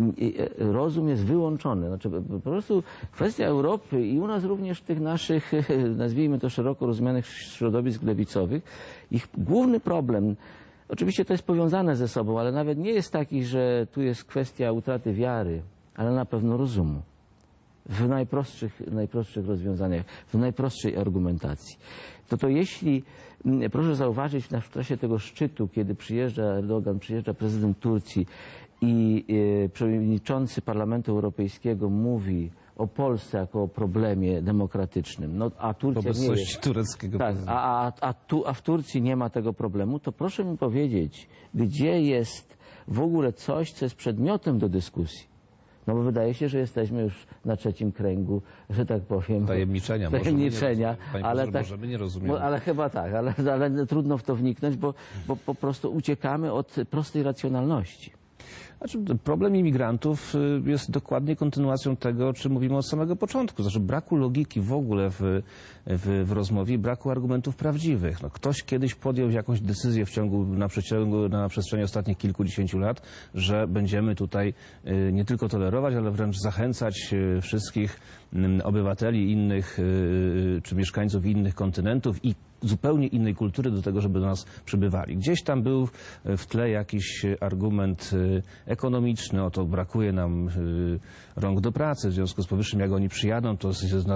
Rozum jest wyłączony. Znaczy, po prostu kwestia Europy i u nas również tych naszych, nazwijmy to szeroko rozumianych środowisk lewicowych, ich główny problem, oczywiście to jest powiązane ze sobą, ale nawet nie jest taki, że tu jest kwestia utraty wiary, ale na pewno rozumu. W najprostszych, najprostszych rozwiązaniach, w najprostszej argumentacji. To to jeśli, proszę zauważyć, w czasie tego szczytu, kiedy przyjeżdża Erdogan, przyjeżdża prezydent Turcji i e, przewodniczący Parlamentu Europejskiego mówi o Polsce jako o problemie demokratycznym, no, a Turcja nie jest. tureckiego tak, a, a, a, tu, a w Turcji nie ma tego problemu, to proszę mi powiedzieć, gdzie jest w ogóle coś, co jest przedmiotem do dyskusji. No bo wydaje się, że jesteśmy już na trzecim kręgu, że tak powiem. Tajemniczenia. Tajemniczenia. Może ale, nie, tak, może my nie rozumiemy. Bo, ale chyba tak, ale, ale trudno w to wniknąć, bo, bo po prostu uciekamy od prostej racjonalności. Znaczy, problem imigrantów jest dokładnie kontynuacją tego, o czym mówimy od samego początku. Znaczy braku logiki w ogóle w, w, w rozmowie, braku argumentów prawdziwych. No, ktoś kiedyś podjął jakąś decyzję w ciągu, na, przeciągu, na przestrzeni ostatnich kilkudziesięciu lat, że będziemy tutaj nie tylko tolerować, ale wręcz zachęcać wszystkich obywateli innych czy mieszkańców innych kontynentów i zupełnie innej kultury do tego, żeby do nas przybywali. Gdzieś tam był w tle jakiś argument ekonomiczny, oto brakuje nam rąk do pracy, w związku z powyższym jak oni przyjadą, to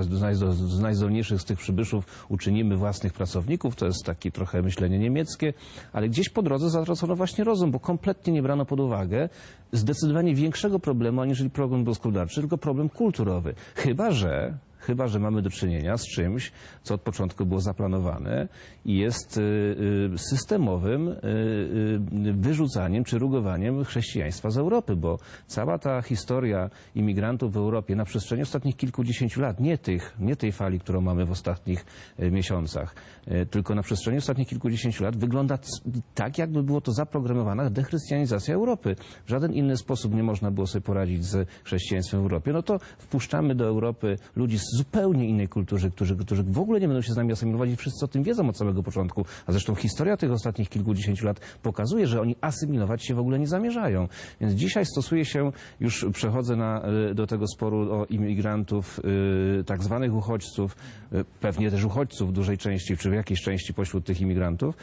z najzdolniejszych z tych przybyszów uczynimy własnych pracowników, to jest takie trochę myślenie niemieckie, ale gdzieś po drodze zatracono właśnie rozum, bo kompletnie nie brano pod uwagę zdecydowanie większego problemu, aniżeli problem gospodarczy, tylko problem kulturowy. Chyba że Chyba że mamy do czynienia z czymś, co od początku było zaplanowane i jest systemowym wyrzucaniem czy rugowaniem chrześcijaństwa z Europy, bo cała ta historia imigrantów w Europie na przestrzeni ostatnich kilkudziesięciu lat, nie tych, nie tej fali, którą mamy w ostatnich miesiącach, tylko na przestrzeni ostatnich kilkudziesięciu lat wygląda tak, jakby było to zaprogramowana dechrystianizacja Europy. W żaden inny sposób nie można było sobie poradzić z chrześcijaństwem w Europie. No to wpuszczamy do Europy ludzi z zupełnie innej kulturze, którzy, którzy w ogóle nie będą się z nami asymilować i wszyscy o tym wiedzą od samego początku. A zresztą historia tych ostatnich kilkudziesięciu lat pokazuje, że oni asymilować się w ogóle nie zamierzają. Więc dzisiaj stosuje się, już przechodzę na, do tego sporu o imigrantów, yy, tak zwanych uchodźców, yy, pewnie też uchodźców w dużej części, czy w jakiejś części pośród tych imigrantów,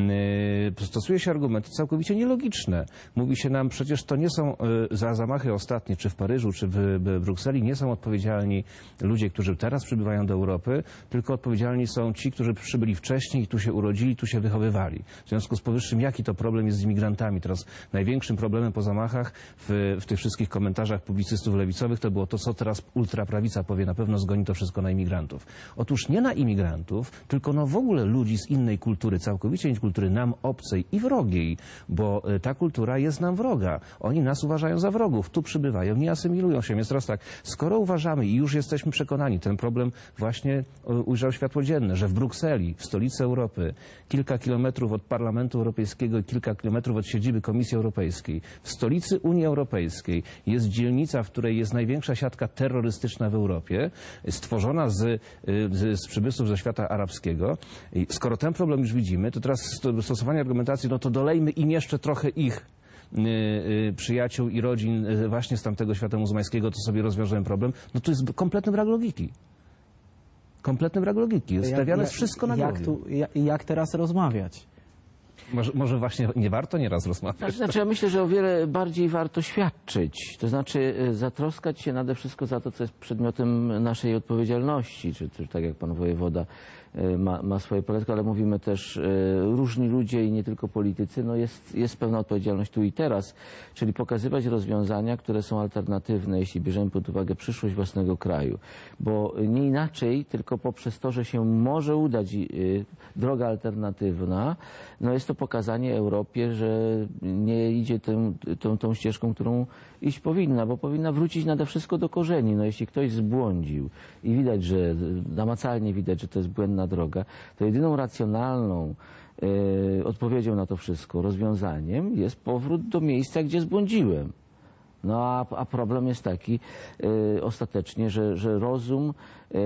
yy, stosuje się argumenty całkowicie nielogiczne. Mówi się nam, przecież to nie są yy, za zamachy ostatnie, czy w Paryżu, czy w, w Brukseli, nie są odpowiedzialni ludzie, którzy teraz przybywają do Europy, tylko odpowiedzialni są ci, którzy przybyli wcześniej i tu się urodzili, tu się wychowywali. W związku z powyższym, jaki to problem jest z imigrantami? Teraz największym problemem po zamachach w, w tych wszystkich komentarzach publicystów lewicowych to było to, co teraz ultraprawica powie, na pewno zgoni to wszystko na imigrantów. Otóż nie na imigrantów, tylko no w ogóle ludzi z innej kultury, całkowicie innej kultury, nam obcej i wrogiej, bo ta kultura jest nam wroga. Oni nas uważają za wrogów, tu przybywają, nie asymilują się. Więc teraz tak, skoro uważamy i już jesteśmy przekonani, przekonani. Ten problem właśnie ujrzał światło dzienne, że w Brukseli, w stolicy Europy, kilka kilometrów od Parlamentu Europejskiego i kilka kilometrów od siedziby Komisji Europejskiej, w stolicy Unii Europejskiej jest dzielnica, w której jest największa siatka terrorystyczna w Europie, stworzona z, z, z przybysów ze świata arabskiego. I skoro ten problem już widzimy, to teraz stosowanie argumentacji, no to dolejmy im jeszcze trochę ich przyjaciół i rodzin właśnie z tamtego świata muzułmańskiego, to sobie rozwiążemy problem, no to jest kompletny brak logiki. Kompletny brak logiki. Stawiane jest wszystko na jak, głowie. tu, jak, jak teraz rozmawiać? Może, może właśnie nie warto nieraz rozmawiać. Znaczy, ja myślę, że o wiele bardziej warto świadczyć. To znaczy zatroskać się nade wszystko za to, co jest przedmiotem naszej odpowiedzialności. Czy, czy tak jak pan wojewoda ma, ma swoje poletko, ale mówimy też różni ludzie i nie tylko politycy. No jest, jest pewna odpowiedzialność tu i teraz. Czyli pokazywać rozwiązania, które są alternatywne, jeśli bierzemy pod uwagę przyszłość własnego kraju. Bo nie inaczej, tylko poprzez to, że się może udać droga alternatywna, no jest to pokazanie Europie, że nie idzie tą, tą, tą ścieżką, którą iść powinna, bo powinna wrócić nade wszystko do korzeni. No jeśli ktoś zbłądził i widać, że namacalnie widać, że to jest błędna droga, to jedyną racjonalną e, odpowiedzią na to wszystko, rozwiązaniem jest powrót do miejsca, gdzie zbłądziłem. No a, a problem jest taki e, ostatecznie, że, że rozum e,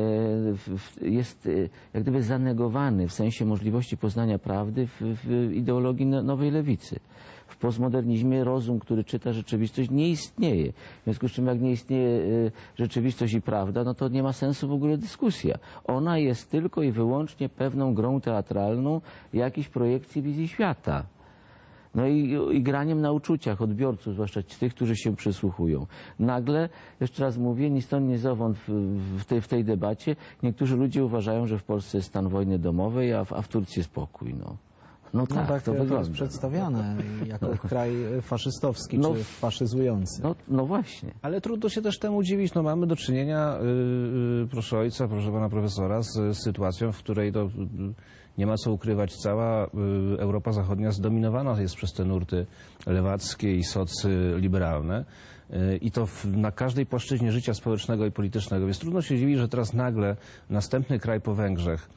w, jest e, jak gdyby zanegowany w sensie możliwości poznania prawdy w, w ideologii no, nowej lewicy. W postmodernizmie rozum, który czyta rzeczywistość, nie istnieje. W związku z czym jak nie istnieje e, rzeczywistość i prawda, no to nie ma sensu w ogóle dyskusja. Ona jest tylko i wyłącznie pewną grą teatralną jakiejś projekcji wizji świata. No i, i graniem na uczuciach odbiorców, zwłaszcza tych, którzy się przysłuchują. Nagle, jeszcze raz mówię, ni stąd, ni zowąd w, w, tej, w tej debacie niektórzy ludzie uważają, że w Polsce jest stan wojny domowej, a w, a w Turcji spokój. No, no tak, no tak to, to wygląda. jest przedstawiane jako kraj faszystowski No, czy faszyzujący. No, no właśnie. Ale trudno się też temu dziwić. No mamy do czynienia, yy, yy, proszę ojca, proszę pana profesora, z, z sytuacją, w której to, yy, nie ma co ukrywać, cała y, Europa Zachodnia zdominowana jest przez te nurty lewackie i socliberalne y, i to w, na każdej płaszczyźnie życia społecznego i politycznego. Więc trudno się dziwić, że teraz nagle następny kraj po Węgrzech,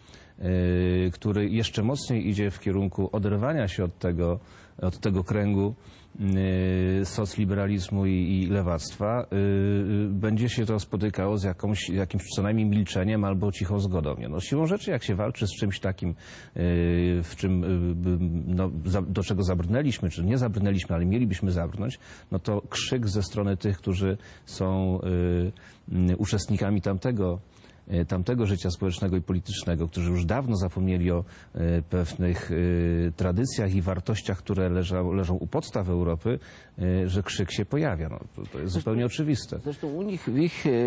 y, który jeszcze mocniej idzie w kierunku oderwania się od tego, od tego kręgu y, socliberalizmu i, i lewactwa, y, będzie się to spotykało z jakąś, jakimś co najmniej milczeniem albo cichą zgodą. No, siłą rzeczy, jak się walczy z czymś takim, y, w czym, y, no, za, do czego zabrnęliśmy, czy nie zabrnęliśmy, ale mielibyśmy zabrnąć, no to krzyk ze strony tych, którzy są y, y, uczestnikami tamtego tamtego życia społecznego i politycznego, którzy już dawno zapomnieli o e, pewnych e, tradycjach i wartościach, które leżą, leżą u podstaw Europy, e, że krzyk się pojawia. No, to, to jest zupełnie oczywiste. Zresztą u nich, w ich e,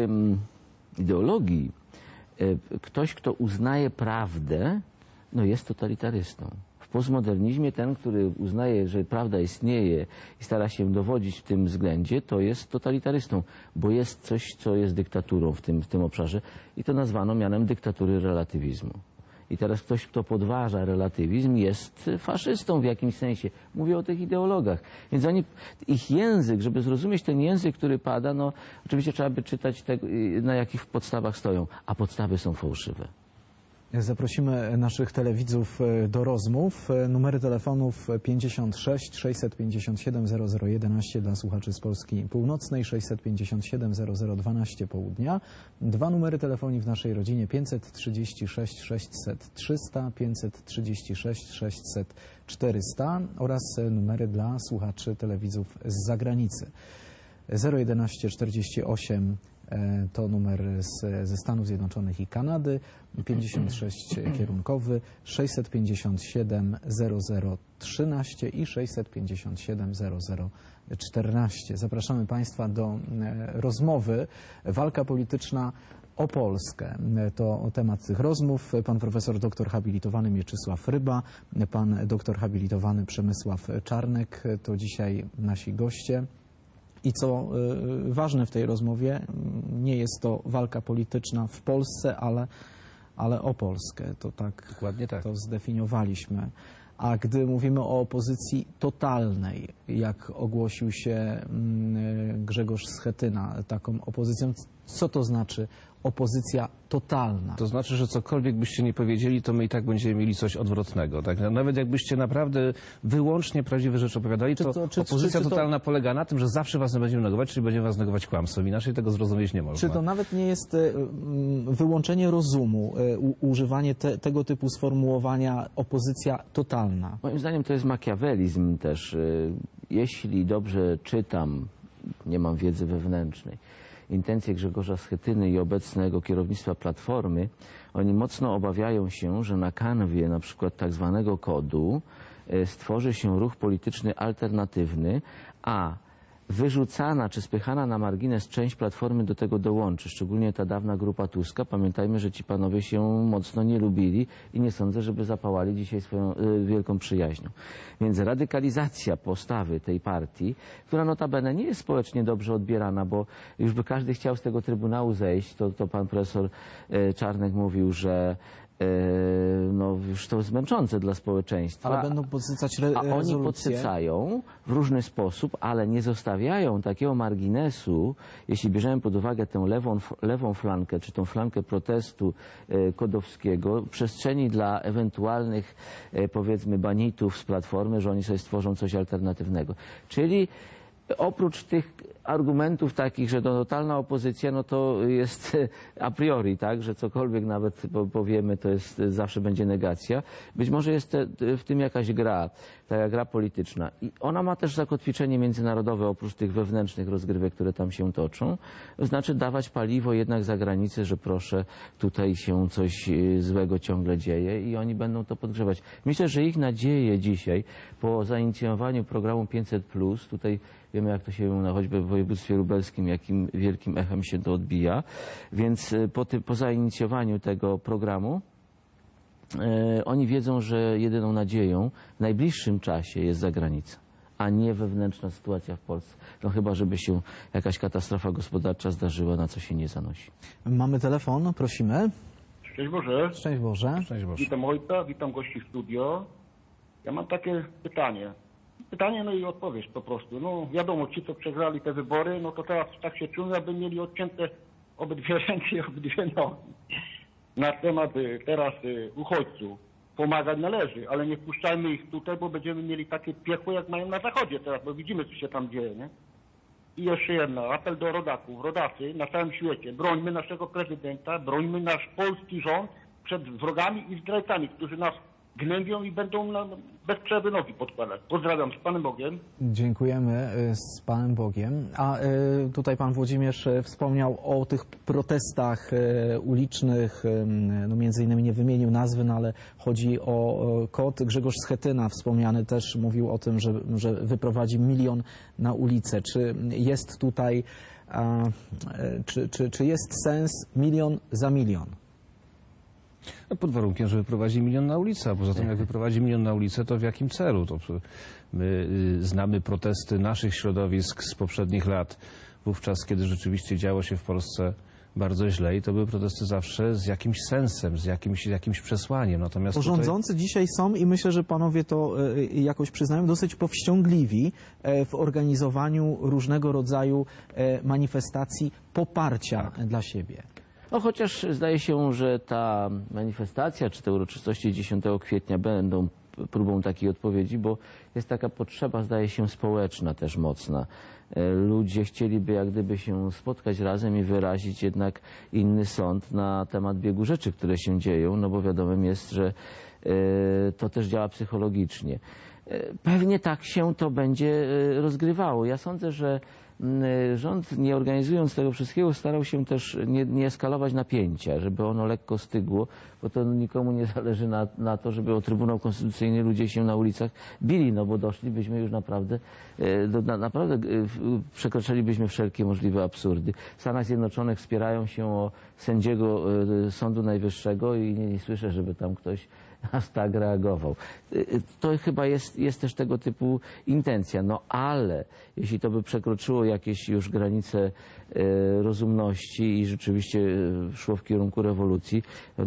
ideologii e, ktoś, kto uznaje prawdę, no jest totalitarystą. W postmodernizmie ten, który uznaje, że prawda istnieje i stara się dowodzić w tym względzie, to jest totalitarystą, bo jest coś, co jest dyktaturą w tym, w tym obszarze i to nazwano mianem dyktatury relatywizmu. I teraz ktoś, kto podważa relatywizm, jest faszystą w jakimś sensie. Mówię o tych ideologach. Więc oni, ich język, żeby zrozumieć ten język, który pada, no oczywiście trzeba by czytać, te, na jakich podstawach stoją, a podstawy są fałszywe. Zaprosimy naszych telewidzów do rozmów. Numery telefonów pięćdziesiąt sześć sześćset pięćdziesiąt siedem zero zero jedenaście dla słuchaczy z Polski Północnej, sześćset pięćdziesiąt siedem zero zero dwanaście południa. Dwa numery telefonii w naszej rodzinie pięćset trzydzieści sześć sześćset trzysta, pięćset trzydzieści sześć sześćset czterysta oraz numery dla słuchaczy telewidzów z zagranicy. zero jedenaście czterdzieści osiem to numer z, ze Stanów Zjednoczonych i Kanady, pięćdziesiąt sześć kierunkowy, sześćset pięćdziesiąt siedem zero zero trzynaście i sześćset pięćdziesiąt siedem zero zero czternaście. Zapraszamy Państwa do rozmowy. Walka polityczna o Polskę. To temat tych rozmów. Pan profesor doktor habilitowany Mieczysław Ryba, pan doktor habilitowany Przemysław Czarnek to dzisiaj nasi goście. I co y, ważne w tej rozmowie, nie jest to walka polityczna w Polsce, ale, ale o Polskę. To tak, Dokładnie tak to zdefiniowaliśmy. A gdy mówimy o opozycji totalnej, jak ogłosił się y, Grzegorz Schetyna, taką opozycją Co to znaczy opozycja totalna? To znaczy, że cokolwiek byście nie powiedzieli, to my i tak będziemy mieli coś odwrotnego. Tak? Nawet jakbyście naprawdę wyłącznie prawdziwe rzeczy opowiadali, to, Czy to- czy- opozycja czy- czy to- totalna polega na tym, że zawsze was będziemy negować, czyli będziemy was negować kłamstwem. Inaczej tego zrozumieć nie można. Czy to nawet nie jest e, mm, wyłączenie rozumu, e, u, używanie te, tego typu sformułowania opozycja totalna? Moim zdaniem to jest makiawelizm też. Y, Jeśli dobrze czytam, nie mam wiedzy wewnętrznej, intencje Grzegorza Schetyny i obecnego kierownictwa Platformy, oni mocno obawiają się, że na kanwie na przykład tak zwanego kodu y, stworzy się ruch polityczny alternatywny, a wyrzucana czy spychana na margines część Platformy do tego dołączy, szczególnie ta dawna grupa Tuska. Pamiętajmy, że ci panowie się mocno nie lubili i nie sądzę, żeby zapałali dzisiaj swoją y, wielką przyjaźnią. Więc radykalizacja postawy tej partii, która notabene nie jest społecznie dobrze odbierana, bo już by każdy chciał z tego Trybunału zejść, to, to pan profesor y, Czarnek mówił, że no już to jest męczące dla społeczeństwa. Ale będą podsycać re A oni rezolucje. podsycają w różny sposób, ale nie zostawiają takiego marginesu, jeśli bierzemy pod uwagę tę lewą, lewą flankę, czy tą flankę protestu e, kodowskiego, przestrzeni dla ewentualnych, e, powiedzmy, banitów z Platformy, że oni sobie stworzą coś alternatywnego. Czyli oprócz tych argumentów takich, że to totalna opozycja, no to jest a priori, tak, że cokolwiek nawet powiemy, to jest, zawsze będzie negacja. Być może jest te, w tym jakaś gra, taka gra polityczna. I ona ma też zakotwiczenie międzynarodowe, oprócz tych wewnętrznych rozgrywek, które tam się toczą. To znaczy dawać paliwo jednak za granicę, że proszę, tutaj się coś złego ciągle dzieje i oni będą to podgrzewać. Myślę, że ich nadzieje dzisiaj po zainicjowaniu programu pięćset plus, tutaj wiemy, jak to się na choćby w województwie lubelskim, jakim wielkim echem się to odbija. Więc po, ty, po zainicjowaniu tego programu e, oni wiedzą, że jedyną nadzieją w najbliższym czasie jest zagranica, a nie wewnętrzna sytuacja w Polsce. No chyba, żeby się jakaś katastrofa gospodarcza zdarzyła, na co się nie zanosi. Mamy telefon, prosimy. Szczęść Boże. Szczęść Boże. Szczęść Boże. Witam ojca, witam gości w studio. Ja mam takie pytanie. Pytanie, no i odpowiedź po prostu. No wiadomo, ci, co przegrali te wybory, no to teraz tak się czują, aby mieli odcięte obydwie ręce i obydwie nogi. Na temat y, teraz y, uchodźców. Pomagać należy, ale nie wpuszczajmy ich tutaj, bo będziemy mieli takie piekło, jak mają na zachodzie teraz, bo widzimy, co się tam dzieje, nie? I jeszcze jedno, apel do rodaków. Rodacy na całym świecie, brońmy naszego prezydenta, brońmy nasz polski rząd przed wrogami i zdrajcami, którzy nas gnębią i będą nam bez przerwy nogi podkładać. Pozdrawiam, z Panem Bogiem. Dziękujemy, y, z Panem Bogiem. A y, tutaj pan Włodzimierz y, wspomniał o tych protestach y, ulicznych, y, no między innymi nie wymienił nazwy, no ale chodzi o y, kod. Grzegorz Schetyna wspomniany też mówił o tym, że, że wyprowadzi milion na ulicę. Czy jest tutaj, a, y, czy, czy, czy jest sens milion za milion? No pod warunkiem, że wyprowadzi milion na ulicę, a poza tym jak wyprowadzi milion na ulicę, to w jakim celu? To my y, znamy protesty naszych środowisk z poprzednich lat, wówczas kiedy rzeczywiście działo się w Polsce bardzo źle i to były protesty zawsze z jakimś sensem, z jakimś, z jakimś przesłaniem. Natomiast tutaj... Rządzący dzisiaj są i myślę, że panowie to e, jakoś przyznają, dosyć powściągliwi e, w organizowaniu różnego rodzaju e, manifestacji poparcia dla siebie. No chociaż zdaje się, że ta manifestacja czy te uroczystości dziesiątego kwietnia będą próbą takiej odpowiedzi, bo jest taka potrzeba, zdaje się, społeczna też mocna. Ludzie chcieliby jak gdyby się spotkać razem i wyrazić jednak inny sąd na temat biegu rzeczy, które się dzieją, no bo wiadomym jest, że to też działa psychologicznie. Pewnie tak się to będzie rozgrywało. Ja sądzę, że rząd, nie organizując tego wszystkiego, starał się też nie, nie eskalować napięcia, żeby ono lekko stygło, bo to nikomu nie zależy na, na to, żeby o Trybunał Konstytucyjny ludzie się na ulicach bili, no bo doszlibyśmy już naprawdę, do, na, naprawdę przekroczylibyśmy wszelkie możliwe absurdy. W Stanach Zjednoczonych wspierają się o sędziego Sądu Najwyższego i nie, nie słyszę, żeby tam ktoś aż tak reagował. To chyba jest, jest też tego typu intencja. No ale jeśli to by przekroczyło jakieś już granice e, rozumności i rzeczywiście szło w kierunku rewolucji, no to pewnie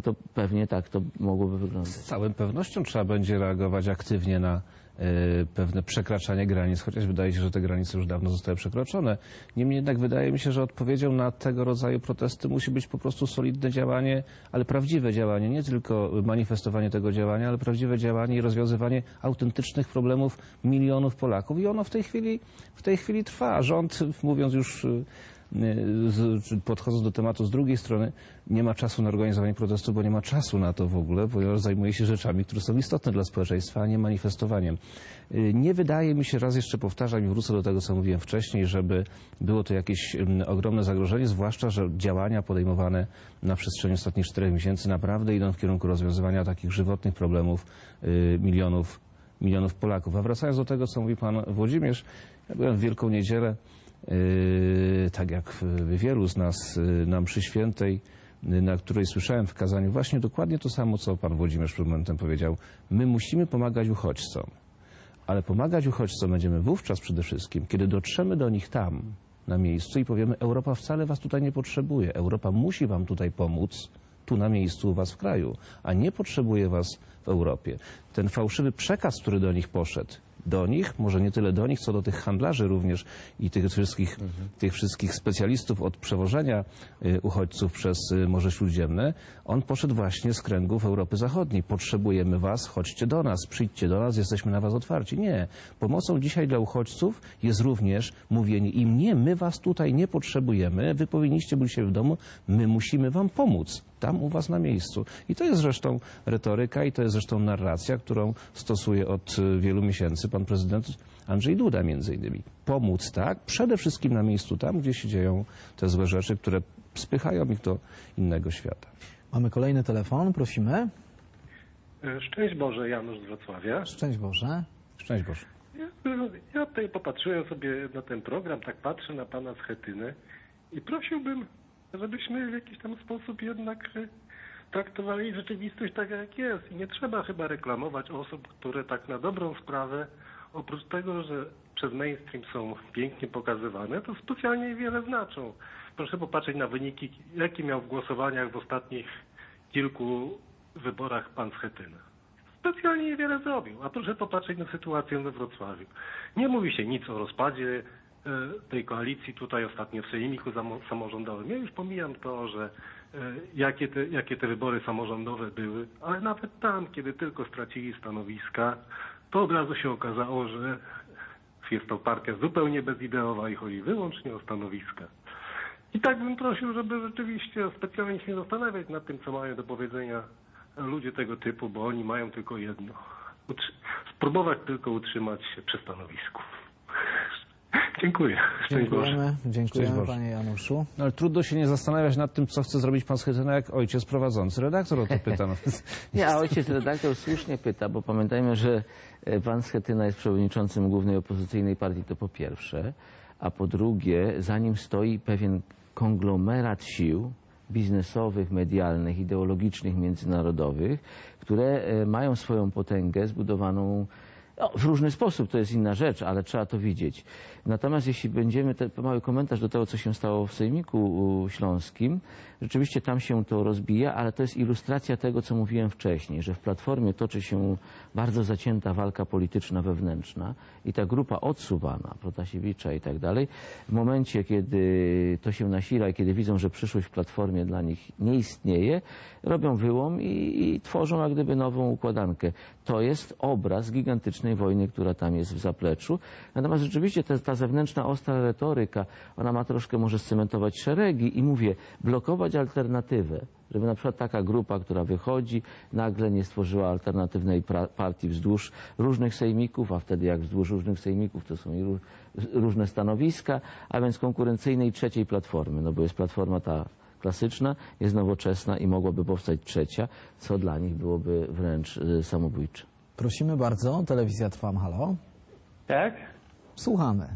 pewnie tak to mogłoby wyglądać. Z całą pewnością trzeba będzie reagować aktywnie na e, pewne przekraczanie granic, chociaż wydaje się, że te granice już dawno zostały przekroczone. Niemniej jednak wydaje mi się, że odpowiedzią na tego rodzaju protesty musi być po prostu solidne działanie, ale prawdziwe działanie, nie tylko manifestowanie tego działania, ale prawdziwe działanie i rozwiązywanie autentycznych problemów milionów Polaków. I ono w tej chwili, w tej chwili trwa. Rząd, mówiąc już podchodząc do tematu z drugiej strony, nie ma czasu na organizowanie protestu, bo nie ma czasu na to w ogóle, ponieważ zajmuje się rzeczami, które są istotne dla społeczeństwa, a nie manifestowaniem. Nie wydaje mi się, raz jeszcze powtarzam i wrócę do tego, co mówiłem wcześniej, żeby było to jakieś ogromne zagrożenie, zwłaszcza, że działania podejmowane na przestrzeni ostatnich czterech miesięcy naprawdę idą w kierunku rozwiązywania takich żywotnych problemów milionów, milionów Polaków. A wracając do tego, co mówi pan Włodzimierz, ja byłem w Wielką Niedzielę, Yy, tak jak wielu z nas yy, na mszy świętej, yy, na której słyszałem w kazaniu właśnie dokładnie to samo, co pan Włodzimierz przed momentem powiedział. My musimy pomagać uchodźcom, ale pomagać uchodźcom będziemy wówczas przede wszystkim, kiedy dotrzemy do nich tam, na miejscu i powiemy, Europa wcale was tutaj nie potrzebuje, Europa musi wam tutaj pomóc, tu na miejscu u was w kraju, a nie potrzebuje was w Europie. Ten fałszywy przekaz, który do nich poszedł, do nich, może nie tyle do nich, co do tych handlarzy również i tych wszystkich, mhm. tych wszystkich specjalistów od przewożenia y, uchodźców przez y, Morze Śródziemne, on poszedł właśnie z kręgów Europy Zachodniej. Potrzebujemy was, chodźcie do nas, przyjdźcie do nas, jesteśmy na was otwarci. Nie. Pomocą dzisiaj dla uchodźców jest również mówienie im, nie, my was tutaj nie potrzebujemy, wy powinniście być w domu, my musimy wam pomóc. Tam u was na miejscu. I to jest zresztą retoryka i to jest zresztą narracja, którą stosuje od wielu miesięcy pan prezydent Andrzej Duda między innymi. Pomóc, tak, przede wszystkim na miejscu tam, gdzie się dzieją te złe rzeczy, które spychają ich do innego świata. Mamy kolejny telefon, prosimy. Szczęść Boże, Janusz z Wrocławia. Szczęść Boże. Szczęść Boże. Ja, ja tutaj popatrzyłem sobie na ten program, tak patrzę na pana Schetynę i prosiłbym, żebyśmy w jakiś tam sposób jednak traktowali rzeczywistość tak, jak jest. I nie trzeba chyba reklamować osób, które tak na dobrą sprawę, oprócz tego, że przez mainstream są pięknie pokazywane, to specjalnie wiele znaczą. Proszę popatrzeć na wyniki, jakie miał w głosowaniach w ostatnich kilku wyborach pan Schetyna. Specjalnie niewiele zrobił. A proszę popatrzeć na sytuację we Wrocławiu. Nie mówi się nic o rozpadzie tej koalicji tutaj ostatnio w sejmiku samorządowym. Ja już pomijam to, że jakie te, jakie te wybory samorządowe były, ale nawet tam, kiedy tylko stracili stanowiska, to od razu się okazało, że jest to partia zupełnie bezideowa i chodzi wyłącznie o stanowiska. I tak bym prosił, żeby rzeczywiście specjalnie się nie zastanawiać nad tym, co mają do powiedzenia ludzie tego typu, bo oni mają tylko jedno. Utrzy- spróbować tylko utrzymać się przy stanowisku. Dziękuję. Szczęść Boże. Dziękujemy, dziękujemy Szczęść Boże. panie Januszu. No, ale trudno się nie zastanawiać nad tym, co chce zrobić pan Schetyna, jak ojciec prowadzący redaktor o to pyta. No. Nie, a ojciec redaktor słusznie pyta, bo pamiętajmy, że pan Schetyna jest przewodniczącym głównej opozycyjnej partii, to po pierwsze, a po drugie, za nim stoi pewien konglomerat sił biznesowych, medialnych, ideologicznych, międzynarodowych, które mają swoją potęgę zbudowaną no, w różny sposób, to jest inna rzecz, ale trzeba to widzieć. Natomiast jeśli będziemy, te, mały komentarz do tego, co się stało w Sejmiku Śląskim, rzeczywiście tam się to rozbija, ale to jest ilustracja tego, co mówiłem wcześniej, że w Platformie toczy się bardzo zacięta walka polityczna wewnętrzna i ta grupa odsuwana, Protasiewicza i tak dalej, w momencie, kiedy to się nasila i kiedy widzą, że przyszłość w Platformie dla nich nie istnieje, robią wyłom i, i tworzą jak gdyby nową układankę. To jest obraz gigantycznej wojny, która tam jest w zapleczu. Natomiast rzeczywiście ta, ta zewnętrzna ostra retoryka, ona ma troszkę może scementować szeregi i mówię, blokować alternatywę, żeby na przykład taka grupa, która wychodzi, nagle nie stworzyła alternatywnej partii wzdłuż różnych sejmików, a wtedy jak wzdłuż różnych sejmików to są i ró różne stanowiska, a więc konkurencyjnej trzeciej platformy, no bo jest platforma ta klasyczna, jest nowoczesna i mogłaby powstać trzecia, co dla nich byłoby wręcz y, samobójcze. Prosimy bardzo, telewizja Trwam, halo. Tak? Słuchamy.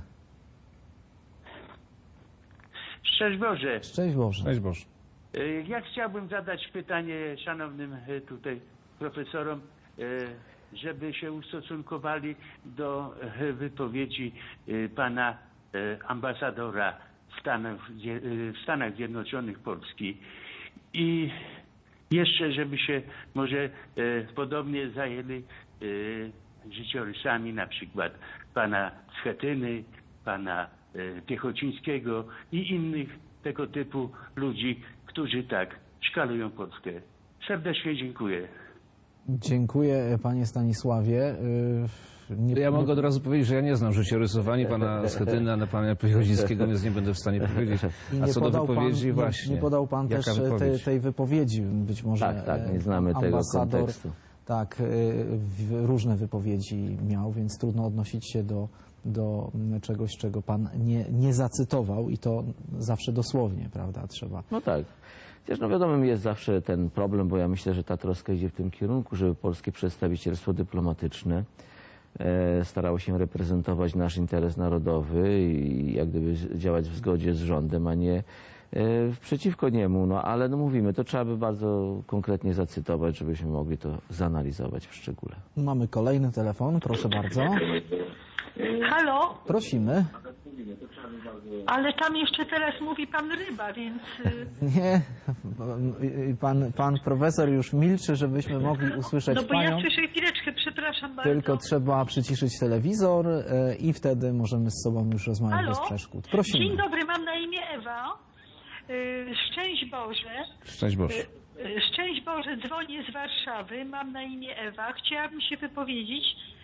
Szczęść Boże. Szczęść Boże. Szczęść Boże. Y, Ja chciałbym zadać pytanie szanownym y, tutaj profesorom, y, żeby się ustosunkowali do y, wypowiedzi y, pana y, ambasadora Stanów, y, w Stanach Zjednoczonych Polski. I jeszcze, żeby się może e, podobnie zajęli e, życiorysami na przykład pana Schetyny, pana e, Piechocińskiego i innych tego typu ludzi, którzy tak szkalują Polskę. Serdecznie dziękuję. Dziękuję, panie Stanisławie. Nie, Ja mogę nie... od razu powiedzieć, że ja nie znam życiorysu ani pana Schetyny, ani pana Piechocińskiego, więc nie będę w stanie powiedzieć. I A nie co do podał wypowiedzi pan, właśnie. Nie, nie podał pan Jaka też wypowiedź? tej, tej wypowiedzi, być może Tak, tak, nie znamy tego ambasador, kontekstu. tak, w- różne wypowiedzi miał, więc trudno odnosić się do, do czegoś, czego pan nie, nie zacytował i to zawsze dosłownie, prawda, trzeba. No tak. Chociaż no wiadomo, jest zawsze ten problem, bo ja myślę, że ta troska idzie w tym kierunku, żeby polskie przedstawicielstwo dyplomatyczne e, starało się reprezentować nasz interes narodowy i jak gdyby działać w zgodzie z rządem, a nie e, przeciwko niemu. No ale no mówimy, to trzeba by bardzo konkretnie zacytować, żebyśmy mogli to zanalizować w szczególe. Mamy kolejny telefon, proszę bardzo. Halo? Prosimy. Ale tam jeszcze teraz mówi pan Ryba, więc... y, Nie, pan, pan profesor już milczy, żebyśmy mogli usłyszeć No bo panią. ja słyszę chwileczkę, przepraszam bardzo. Tylko trzeba przyciszyć telewizor e, i wtedy możemy z sobą już rozmawiać Halo? bez przeszkód. Prosimy. Dzień dobry, mam na imię Ewa. Y, Szczęść Boże. Szczęść Boże. Y, y, Szczęść Boże, dzwonię z Warszawy, mam na imię Ewa. Chciałabym się wypowiedzieć...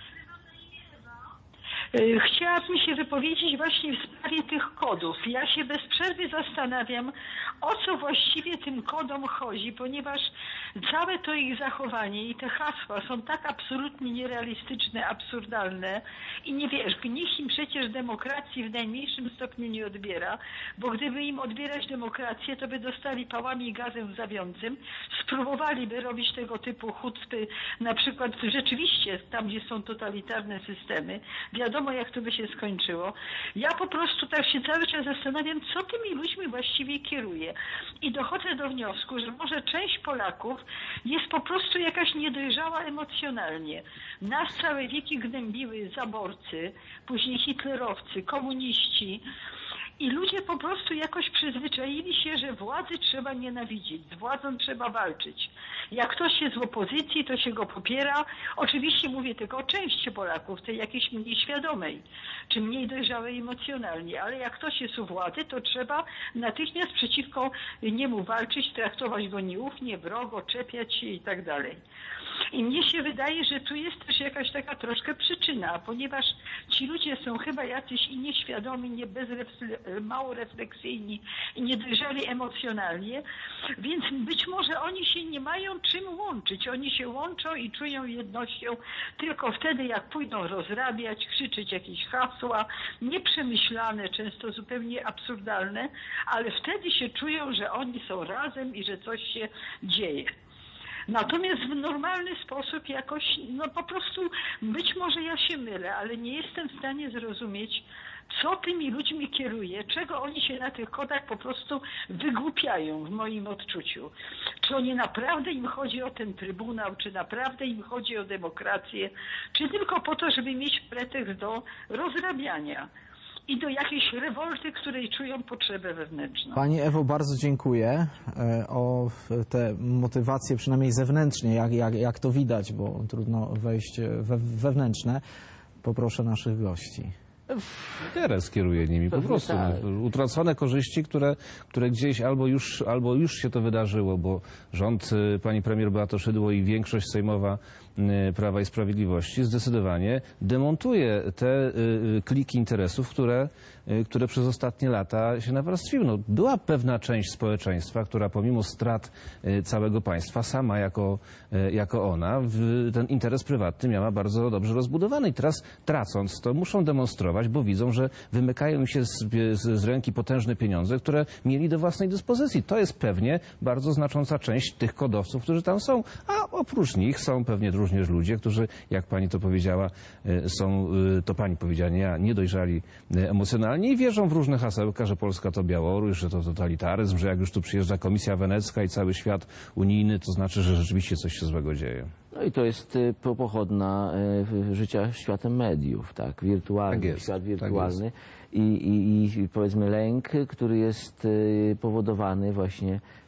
Y, Chciałabym się wypowiedzieć właśnie w sprawie tych kodów. Ja się bez przerwy zastanawiam, o co właściwie tym kodom chodzi, ponieważ całe to ich zachowanie i te hasła są tak absolutnie nierealistyczne, absurdalne i nie wiesz, nikt im przecież demokracji w najmniejszym stopniu nie odbiera, bo gdyby im odbierać demokrację, to by dostali pałami i gazem łzawiącym, spróbowaliby robić tego typu chucpy, na przykład rzeczywiście tam, gdzie są totalitarne systemy. Wiadomo, jak to by się skończyło. Ja po prostu tak się cały czas zastanawiam, co tymi ludźmi właściwie kieruje. I dochodzę do wniosku, że może część Polaków jest po prostu jakaś niedojrzała emocjonalnie. Nas całe wieki gnębiły zaborcy, później hitlerowcy, komuniści. I ludzie po prostu jakoś przyzwyczaili się, że władzy trzeba nienawidzić, z władzą trzeba walczyć. Jak ktoś jest w opozycji, to się go popiera. Oczywiście mówię tylko o części Polaków, tej jakiejś mniej świadomej, czy mniej dojrzałej emocjonalnie, ale jak ktoś jest u władzy, to trzeba natychmiast przeciwko niemu walczyć, traktować go nieufnie, wrogo, czepiać się i tak dalej. I mnie się wydaje, że tu jest też jakaś taka troszkę przyczyna, ponieważ ci ludzie są chyba jacyś i nieświadomi, nie bezrefle- mało refleksyjni i niedojrzali emocjonalnie, więc być może oni się nie mają czym łączyć. Oni się łączą i czują jednością tylko wtedy, jak pójdą rozrabiać, krzyczeć jakieś hasła, nieprzemyślane, często zupełnie absurdalne, ale wtedy się czują, że oni są razem i że coś się dzieje. Natomiast w normalny sposób jakoś, no po prostu, być może ja się mylę, ale nie jestem w stanie zrozumieć, co tymi ludźmi kieruje, czego oni się na tych kodach po prostu wygłupiają w moim odczuciu. Czy oni naprawdę im chodzi o ten trybunał, czy naprawdę im chodzi o demokrację, czy tylko po to, żeby mieć pretekst do rozrabiania i do jakiejś rewolty, której czują potrzebę wewnętrzną. Pani Ewo, bardzo dziękuję e, o te motywacje, przynajmniej zewnętrznie, jak, jak, jak to widać, bo trudno wejść we, wewnętrzne. Poproszę naszych gości. Interes kieruje nimi po Pewnie prostu. tak. Utracone korzyści, które, które gdzieś albo już, albo już się to wydarzyło, bo rząd y, pani premier Beaty Szydło i większość sejmowa y, Prawa i Sprawiedliwości zdecydowanie demontuje te y, y, kliki interesów, które, y, które przez ostatnie lata się nawarstwiły. No, była pewna część społeczeństwa, która pomimo strat y, całego państwa, sama jako, y, jako ona, w, ten interes prywatny miała bardzo dobrze rozbudowany i teraz tracąc to muszą demonstrować, bo widzą, że wymykają im się z, z, z ręki potężne pieniądze, które mieli do własnej dyspozycji. To jest pewnie bardzo znacząca część tych kodowców, którzy tam są. A oprócz nich są pewnie również ludzie, którzy, jak pani to powiedziała, są, to pani powiedziała, nie ja, niedojrzali emocjonalnie i wierzą w różne hasełka, że Polska to Białoruś, że to totalitaryzm, że jak już tu przyjeżdża Komisja Wenecka i cały świat unijny, to znaczy, że rzeczywiście coś się złego dzieje. No i to jest y, po- pochodna y, życia światem mediów, tak, wirtualny, Tak jest, świat tak wirtualny jest. i, i, i powiedzmy lęk, który jest y, powodowany właśnie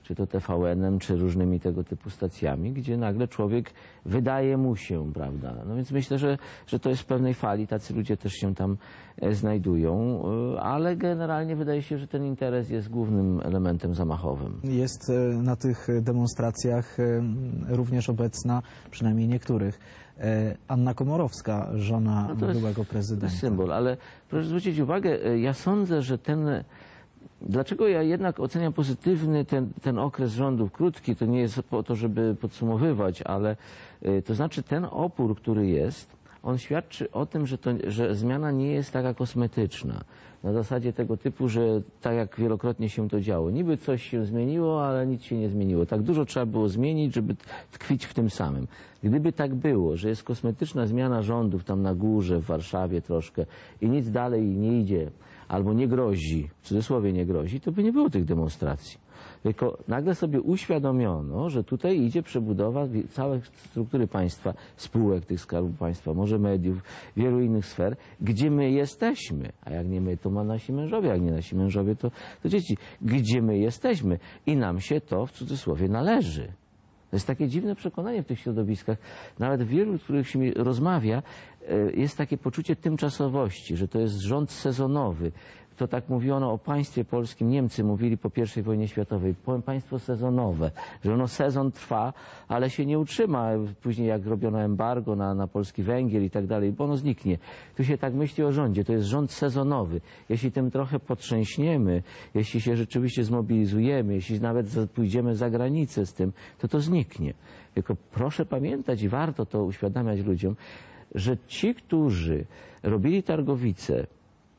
czy to T V N-em, czy różnymi tego typu stacjami, gdzie nagle człowiek wydaje mu się, prawda. No więc myślę, że, że to jest w pewnej fali, tacy ludzie też się tam e, znajdują, e, ale generalnie wydaje się, że ten interes jest głównym elementem zamachowym. Jest e, na tych demonstracjach e, również obecna, przynajmniej niektórych, e, Anna Komorowska, żona No to jest- byłego To prezydenta. jest symbol, ale proszę zwrócić uwagę, e, ja sądzę, że ten... Dlaczego ja jednak oceniam pozytywny ten, ten okres rządów krótki, to nie jest po to, żeby podsumowywać, ale y, to znaczy ten opór, który jest, on świadczy o tym, że, to, że zmiana nie jest taka kosmetyczna. Na zasadzie tego typu, że tak jak wielokrotnie się to działo. Niby coś się zmieniło, ale nic się nie zmieniło. Tak dużo trzeba było zmienić, żeby tkwić w tym samym. Gdyby tak było, że jest kosmetyczna zmiana rządów tam na górze, w Warszawie troszkę i nic dalej nie idzie, albo nie grozi, w cudzysłowie nie grozi, to by nie było tych demonstracji. Tylko nagle sobie uświadomiono, że tutaj idzie przebudowa wi- całej struktury państwa, spółek tych Skarbu Państwa, może mediów, wielu innych sfer, gdzie my jesteśmy. A jak nie my, to ma nasi mężowie, jak nie nasi mężowie, to, to dzieci. Gdzie my jesteśmy. I nam się to w cudzysłowie należy. To jest takie dziwne przekonanie w tych środowiskach. Nawet wielu, z których się mi rozmawia, e, jest takie poczucie tymczasowości, że to jest rząd sezonowy. To tak mówiono o państwie polskim. Niemcy mówili po pierwszej wojnie światowej, po- państwo sezonowe, że ono sezon trwa, ale się nie utrzyma. Później jak robiono embargo na, na polski węgiel i tak dalej, bo ono zniknie. Tu się tak myśli o rządzie. To jest rząd sezonowy. Jeśli tym trochę potrzęśniemy, jeśli się rzeczywiście zmobilizujemy, jeśli nawet za- pójdziemy za granicę z tym, to to zniknie. Tylko proszę pamiętać i warto to uświadamiać ludziom, że ci, którzy robili targowice,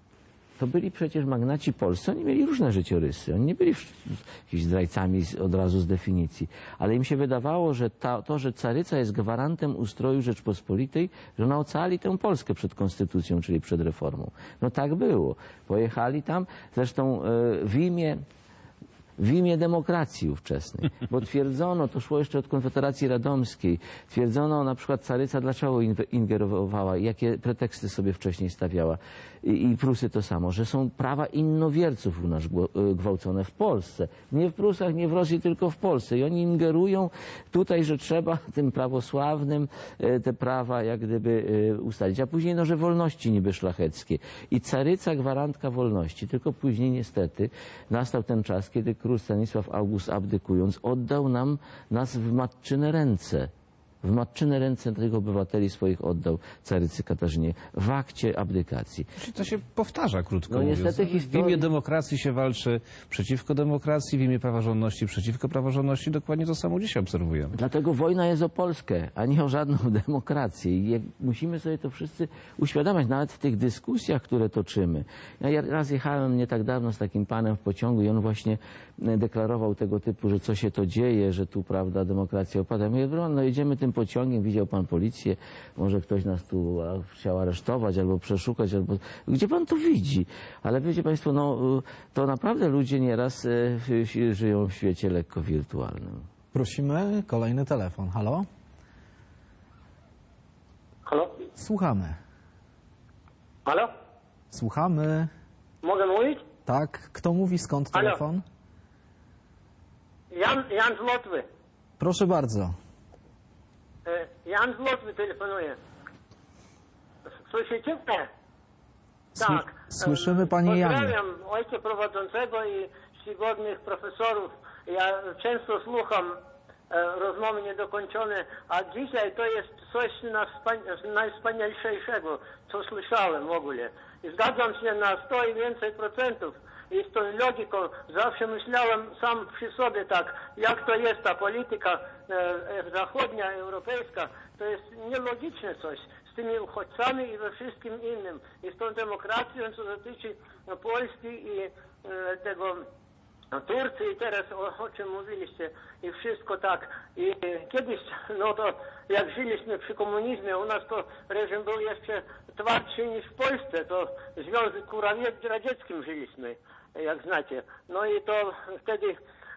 to byli przecież magnaci polscy, oni mieli różne życiorysy, oni nie byli jakimiś zdrajcami z, od razu z definicji, ale im się wydawało, że ta, to, że caryca jest gwarantem ustroju Rzeczpospolitej, że ona ocali tę Polskę przed konstytucją, czyli przed reformą. No tak było. Pojechali tam, zresztą e, w imię w imię demokracji ówczesnej, bo twierdzono, to szło jeszcze od Konfederacji Radomskiej, twierdzono na przykład caryca dlaczego ingerowała, jakie preteksty sobie wcześniej stawiała i, i Prusy to samo, że są prawa innowierców u nas gwałcone w Polsce, nie w Prusach, nie w Rosji, tylko w Polsce i oni ingerują tutaj, że trzeba tym prawosławnym te prawa jak gdyby ustalić, a później no, że wolności niby szlacheckie i caryca gwarantka wolności, tylko później niestety nastał ten czas, kiedy król Stanisław August abdykując oddał nam nas w matczyne ręce. W matczyne ręce tych obywateli swoich oddał carycy Katarzynie w akcie abdykacji. Czyli to się powtarza, krótko No mówiąc. niestety W historii- imię demokracji się walczy przeciwko demokracji, w imię praworządności przeciwko praworządności. Dokładnie to samo dzisiaj obserwujemy. Dlatego wojna jest o Polskę, a nie o żadną demokrację. I je- musimy sobie to wszyscy uświadamiać, nawet w tych dyskusjach, które toczymy. Ja ja raz jechałem nie tak dawno z takim panem w pociągu i on właśnie e, deklarował tego typu, że co się to dzieje, że tu, prawda, demokracja opada. Ja mówię, no jedziemy tym pociągiem, widział pan policję, może ktoś nas tu a, chciał aresztować albo przeszukać, albo... Gdzie pan to widzi? Ale wiecie państwo, no to naprawdę ludzie nieraz e, w- żyją w świecie lekko wirtualnym. Prosimy, kolejny telefon. Halo? Halo? Słuchamy. Halo? Słuchamy. Mogę mówić? Tak, kto mówi, skąd Halo? telefon? Jan, Jan z Lotwy. Proszę bardzo. E, Jan z Lotwy telefonuje. Słyszycie mnie? Sły- Tak. słyszymy, E, panie Janie. Pozdrawiam ojca prowadzącego i czcigodnych profesorów. Ja często słucham e, rozmowy niedokończone, a dzisiaj to jest coś najwspa- najwspanialszego, co słyszałem w ogóle. I zgadzam się na sto i więcej procentów. I z tą logiką zawsze myślałem sam przy sobie tak, jak to jest ta polityka e, e, zachodnia, europejska, to jest nielogiczne coś z tymi uchodźcami i we wszystkim innym. I z tą demokracją, co dotyczy e, Polski i e, tego e, Turcji i teraz o, o czym mówiliście i wszystko tak. I e, kiedyś, no to jak żyliśmy przy komunizmie, u nas to reżim był jeszcze twardszy niż w Polsce, to Związek Radzieckim żyliśmy, jak znacie. No i to wtedy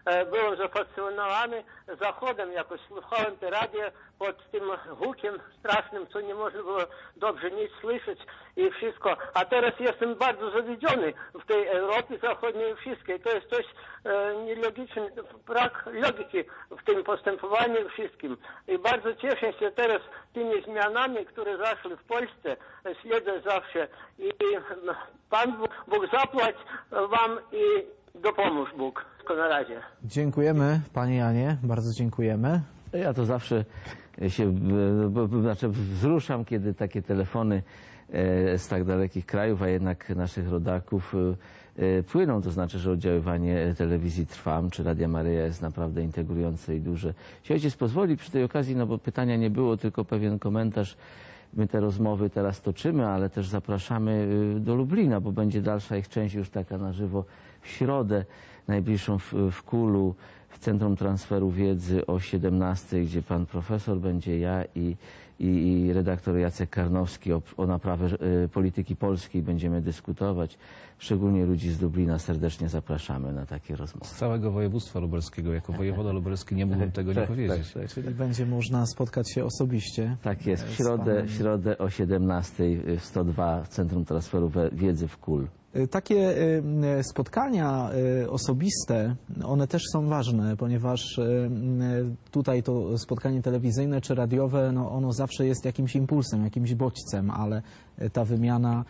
e, byłem zafascynowany Zachodem, jakoś słuchałem te radio pod tym hukiem strasznym, co nie można było dobrze nic słyszeć i wszystko. A teraz jestem bardzo zawiedziony w tej Europie Zachodniej i wszystkiej. To jest coś e, nielogiczne, brak logiki w tym postępowaniu i wszystkim. I bardzo cieszę się teraz tymi zmianami, które zaszły w Polsce. Śledzę zawsze. I Pan Bóg, Bóg zapłać wam i dopomóż Bóg. Na razie. Dziękujemy, panie Janie, bardzo dziękujemy. Ja to zawsze się znaczy wzruszam, kiedy takie telefony z tak dalekich krajów, a jednak naszych rodaków płyną. To znaczy, że oddziaływanie telewizji Trwam czy Radia Maryja jest naprawdę integrujące i duże. Jeśli ojciec pozwoli przy tej okazji, no bo pytania nie było, tylko pewien komentarz. My te rozmowy teraz toczymy, ale też zapraszamy do Lublina, bo będzie dalsza ich część już taka na żywo w środę, najbliższą w, w Kulu, w Centrum Transferu Wiedzy o siedemnastej, gdzie pan profesor będzie, ja i, i, i redaktor Jacek Karnowski o, o naprawę y, polityki polskiej będziemy dyskutować. Szczególnie ludzi z Lublina serdecznie zapraszamy na takie rozmowy. Z całego województwa lubelskiego, jako wojewoda lubelski nie mógłbym tego nie tak, powiedzieć. tak, tak. Czyli będzie można spotkać się osobiście. Tak jest, w środę, w środę o siedemnastej w sto dwa Centrum Transferu Wiedzy w Kul. Takie spotkania osobiste, one też są ważne, ponieważ tutaj to spotkanie telewizyjne czy radiowe, no ono zawsze jest jakimś impulsem, jakimś bodźcem, ale ta wymiana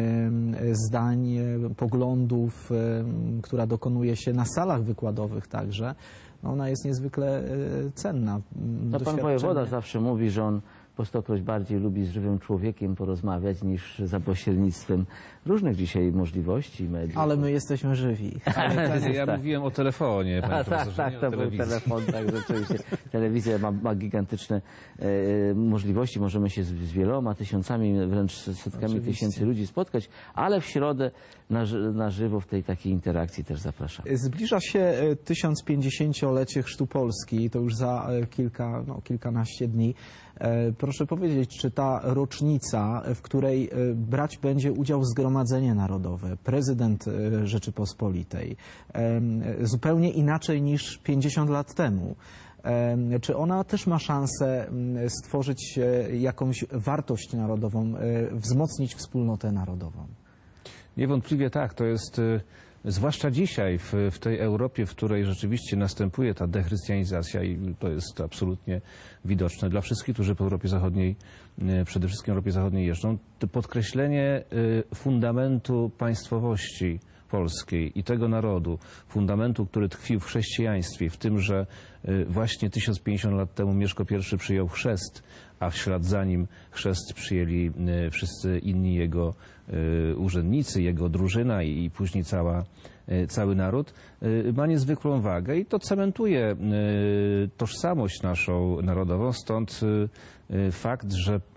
zdań, poglądów, która dokonuje się na salach wykładowych także, no ona jest niezwykle cenna. No pan wojewoda zawsze mówi, że on po stokroć bardziej lubi z żywym człowiekiem porozmawiać niż za pośrednictwem różnych dzisiaj możliwości i mediów. Ale my jesteśmy żywi. Ale ja mówiłem o telefonie, panie A, profesorze, tak, nie tak, o to był telewizji. telefon, tak, rzeczywiście. Telewizja ma, ma gigantyczne e, możliwości, możemy się z, z wieloma tysiącami, wręcz setkami Oczywiście. tysięcy ludzi spotkać, ale w środę na, ży- na żywo w tej takiej interakcji też zapraszam. Zbliża się tysiąc pięćdziesięciolecie Chrztu Polski, to już za kilka, no, kilkanaście dni. Proszę powiedzieć, czy ta rocznica, w której brać będzie udział Zgromadzenie Narodowe, prezydent Rzeczypospolitej, zupełnie inaczej niż pięćdziesiąt lat temu, czy ona też ma szansę stworzyć jakąś wartość narodową, wzmocnić wspólnotę narodową? Niewątpliwie tak, to jest y, zwłaszcza dzisiaj w, w tej Europie, w której rzeczywiście następuje ta dechrystianizacja i to jest absolutnie widoczne dla wszystkich, którzy po Europie Zachodniej, y, przede wszystkim Europie Zachodniej jeżdżą, to podkreślenie y, fundamentu państwowości polskiej i tego narodu, fundamentu, który tkwił w chrześcijaństwie, w tym, że y, właśnie tysiąc pięćdziesiąt lat temu Mieszko I przyjął chrzest, a w ślad za nim chrzest przyjęli y, wszyscy inni jego y, urzędnicy, jego drużyna i, i później cała, y, cały naród, y, ma niezwykłą wagę i to cementuje y, tożsamość naszą narodową, stąd y, y, fakt, że y,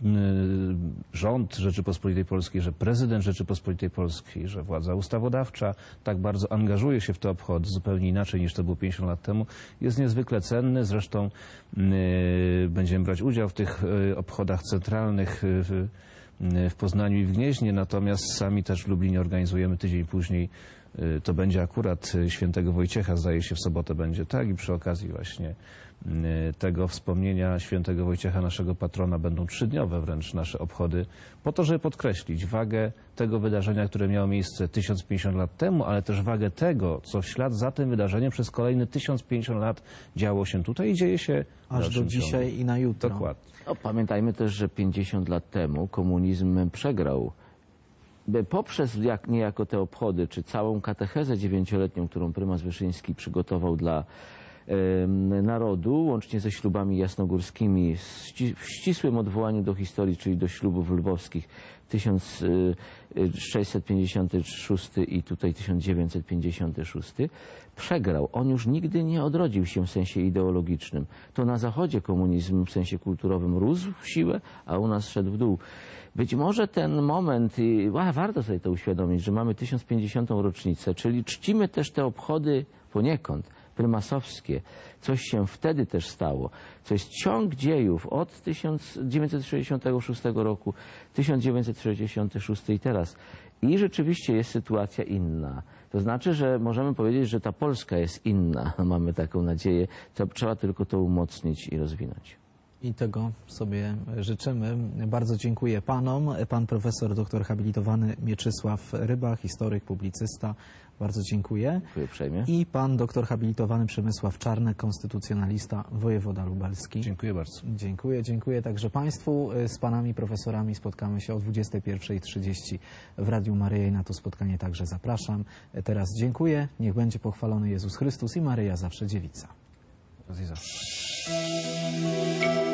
rząd Rzeczypospolitej Polskiej, że prezydent Rzeczypospolitej Polskiej, że władza ustawodawcza tak bardzo angażuje się w te obchody, zupełnie inaczej niż to było pięćdziesiąt lat temu, jest niezwykle cenny. Zresztą y, będziemy brać udział w tych y, obchodach centralnych y, w Poznaniu i w Gnieźnie, natomiast sami też w Lublinie organizujemy tydzień później. y, To będzie akurat świętego Wojciecha, zdaje się w sobotę będzie, tak? I przy okazji właśnie y, tego wspomnienia świętego Wojciecha, naszego patrona, będą trzydniowe wręcz nasze obchody, po to, żeby podkreślić wagę tego wydarzenia, które miało miejsce tysiąc pięćdziesiąt lat temu, ale też wagę tego, co w ślad za tym wydarzeniem przez kolejne tysiąc pięćdziesiąt lat działo się tutaj i dzieje się w Aż dalszym do dzisiaj ciągu. i na jutro. Dokładnie. No, pamiętajmy też, że pięćdziesiąt lat temu komunizm przegrał. Poprzez jak, niejako te obchody, czy całą katechezę dziewięcioletnią, którą prymas Wyszyński przygotował dla e, narodu, łącznie ze ślubami jasnogórskimi, ści, w ścisłym odwołaniu do historii, czyli do ślubów lwowskich tysiąc sześćset pięćdziesiąty szósty i tutaj tysiąc dziewięćset pięćdziesiąty szósty, przegrał. On już nigdy nie odrodził się w sensie ideologicznym. To na Zachodzie komunizm w sensie kulturowym rósł w siłę, a u nas szedł w dół. Być może ten moment, i a, warto sobie to uświadomić, że mamy tysiąc pięćdziesiątą rocznicę, czyli czcimy też te obchody poniekąd prymasowskie, coś się wtedy też stało, co jest ciąg dziejów od tysiąc dziewięćset sześćdziesiątego szóstego roku, tysiąc dziewięćset sześćdziesiąty szósty i teraz. I rzeczywiście jest sytuacja inna. To znaczy, że możemy powiedzieć, że ta Polska jest inna. Mamy taką nadzieję. Trzeba tylko to umocnić i rozwinąć. I tego sobie życzymy. Bardzo dziękuję panom. Pan profesor doktor habilitowany Mieczysław Ryba, historyk, publicysta. Bardzo dziękuję. Dziękuję uprzejmie. I pan doktor habilitowany Przemysław Czarnek, konstytucjonalista, wojewoda lubelski. Dziękuję bardzo. Dziękuję, dziękuję także państwu. Z panami profesorami spotkamy się o dwudziestej pierwszej trzydzieści w Radiu Maryja i na to spotkanie także zapraszam. Teraz dziękuję. Niech będzie pochwalony Jezus Chrystus i Maryja zawsze dziewica. Raz i zawsze.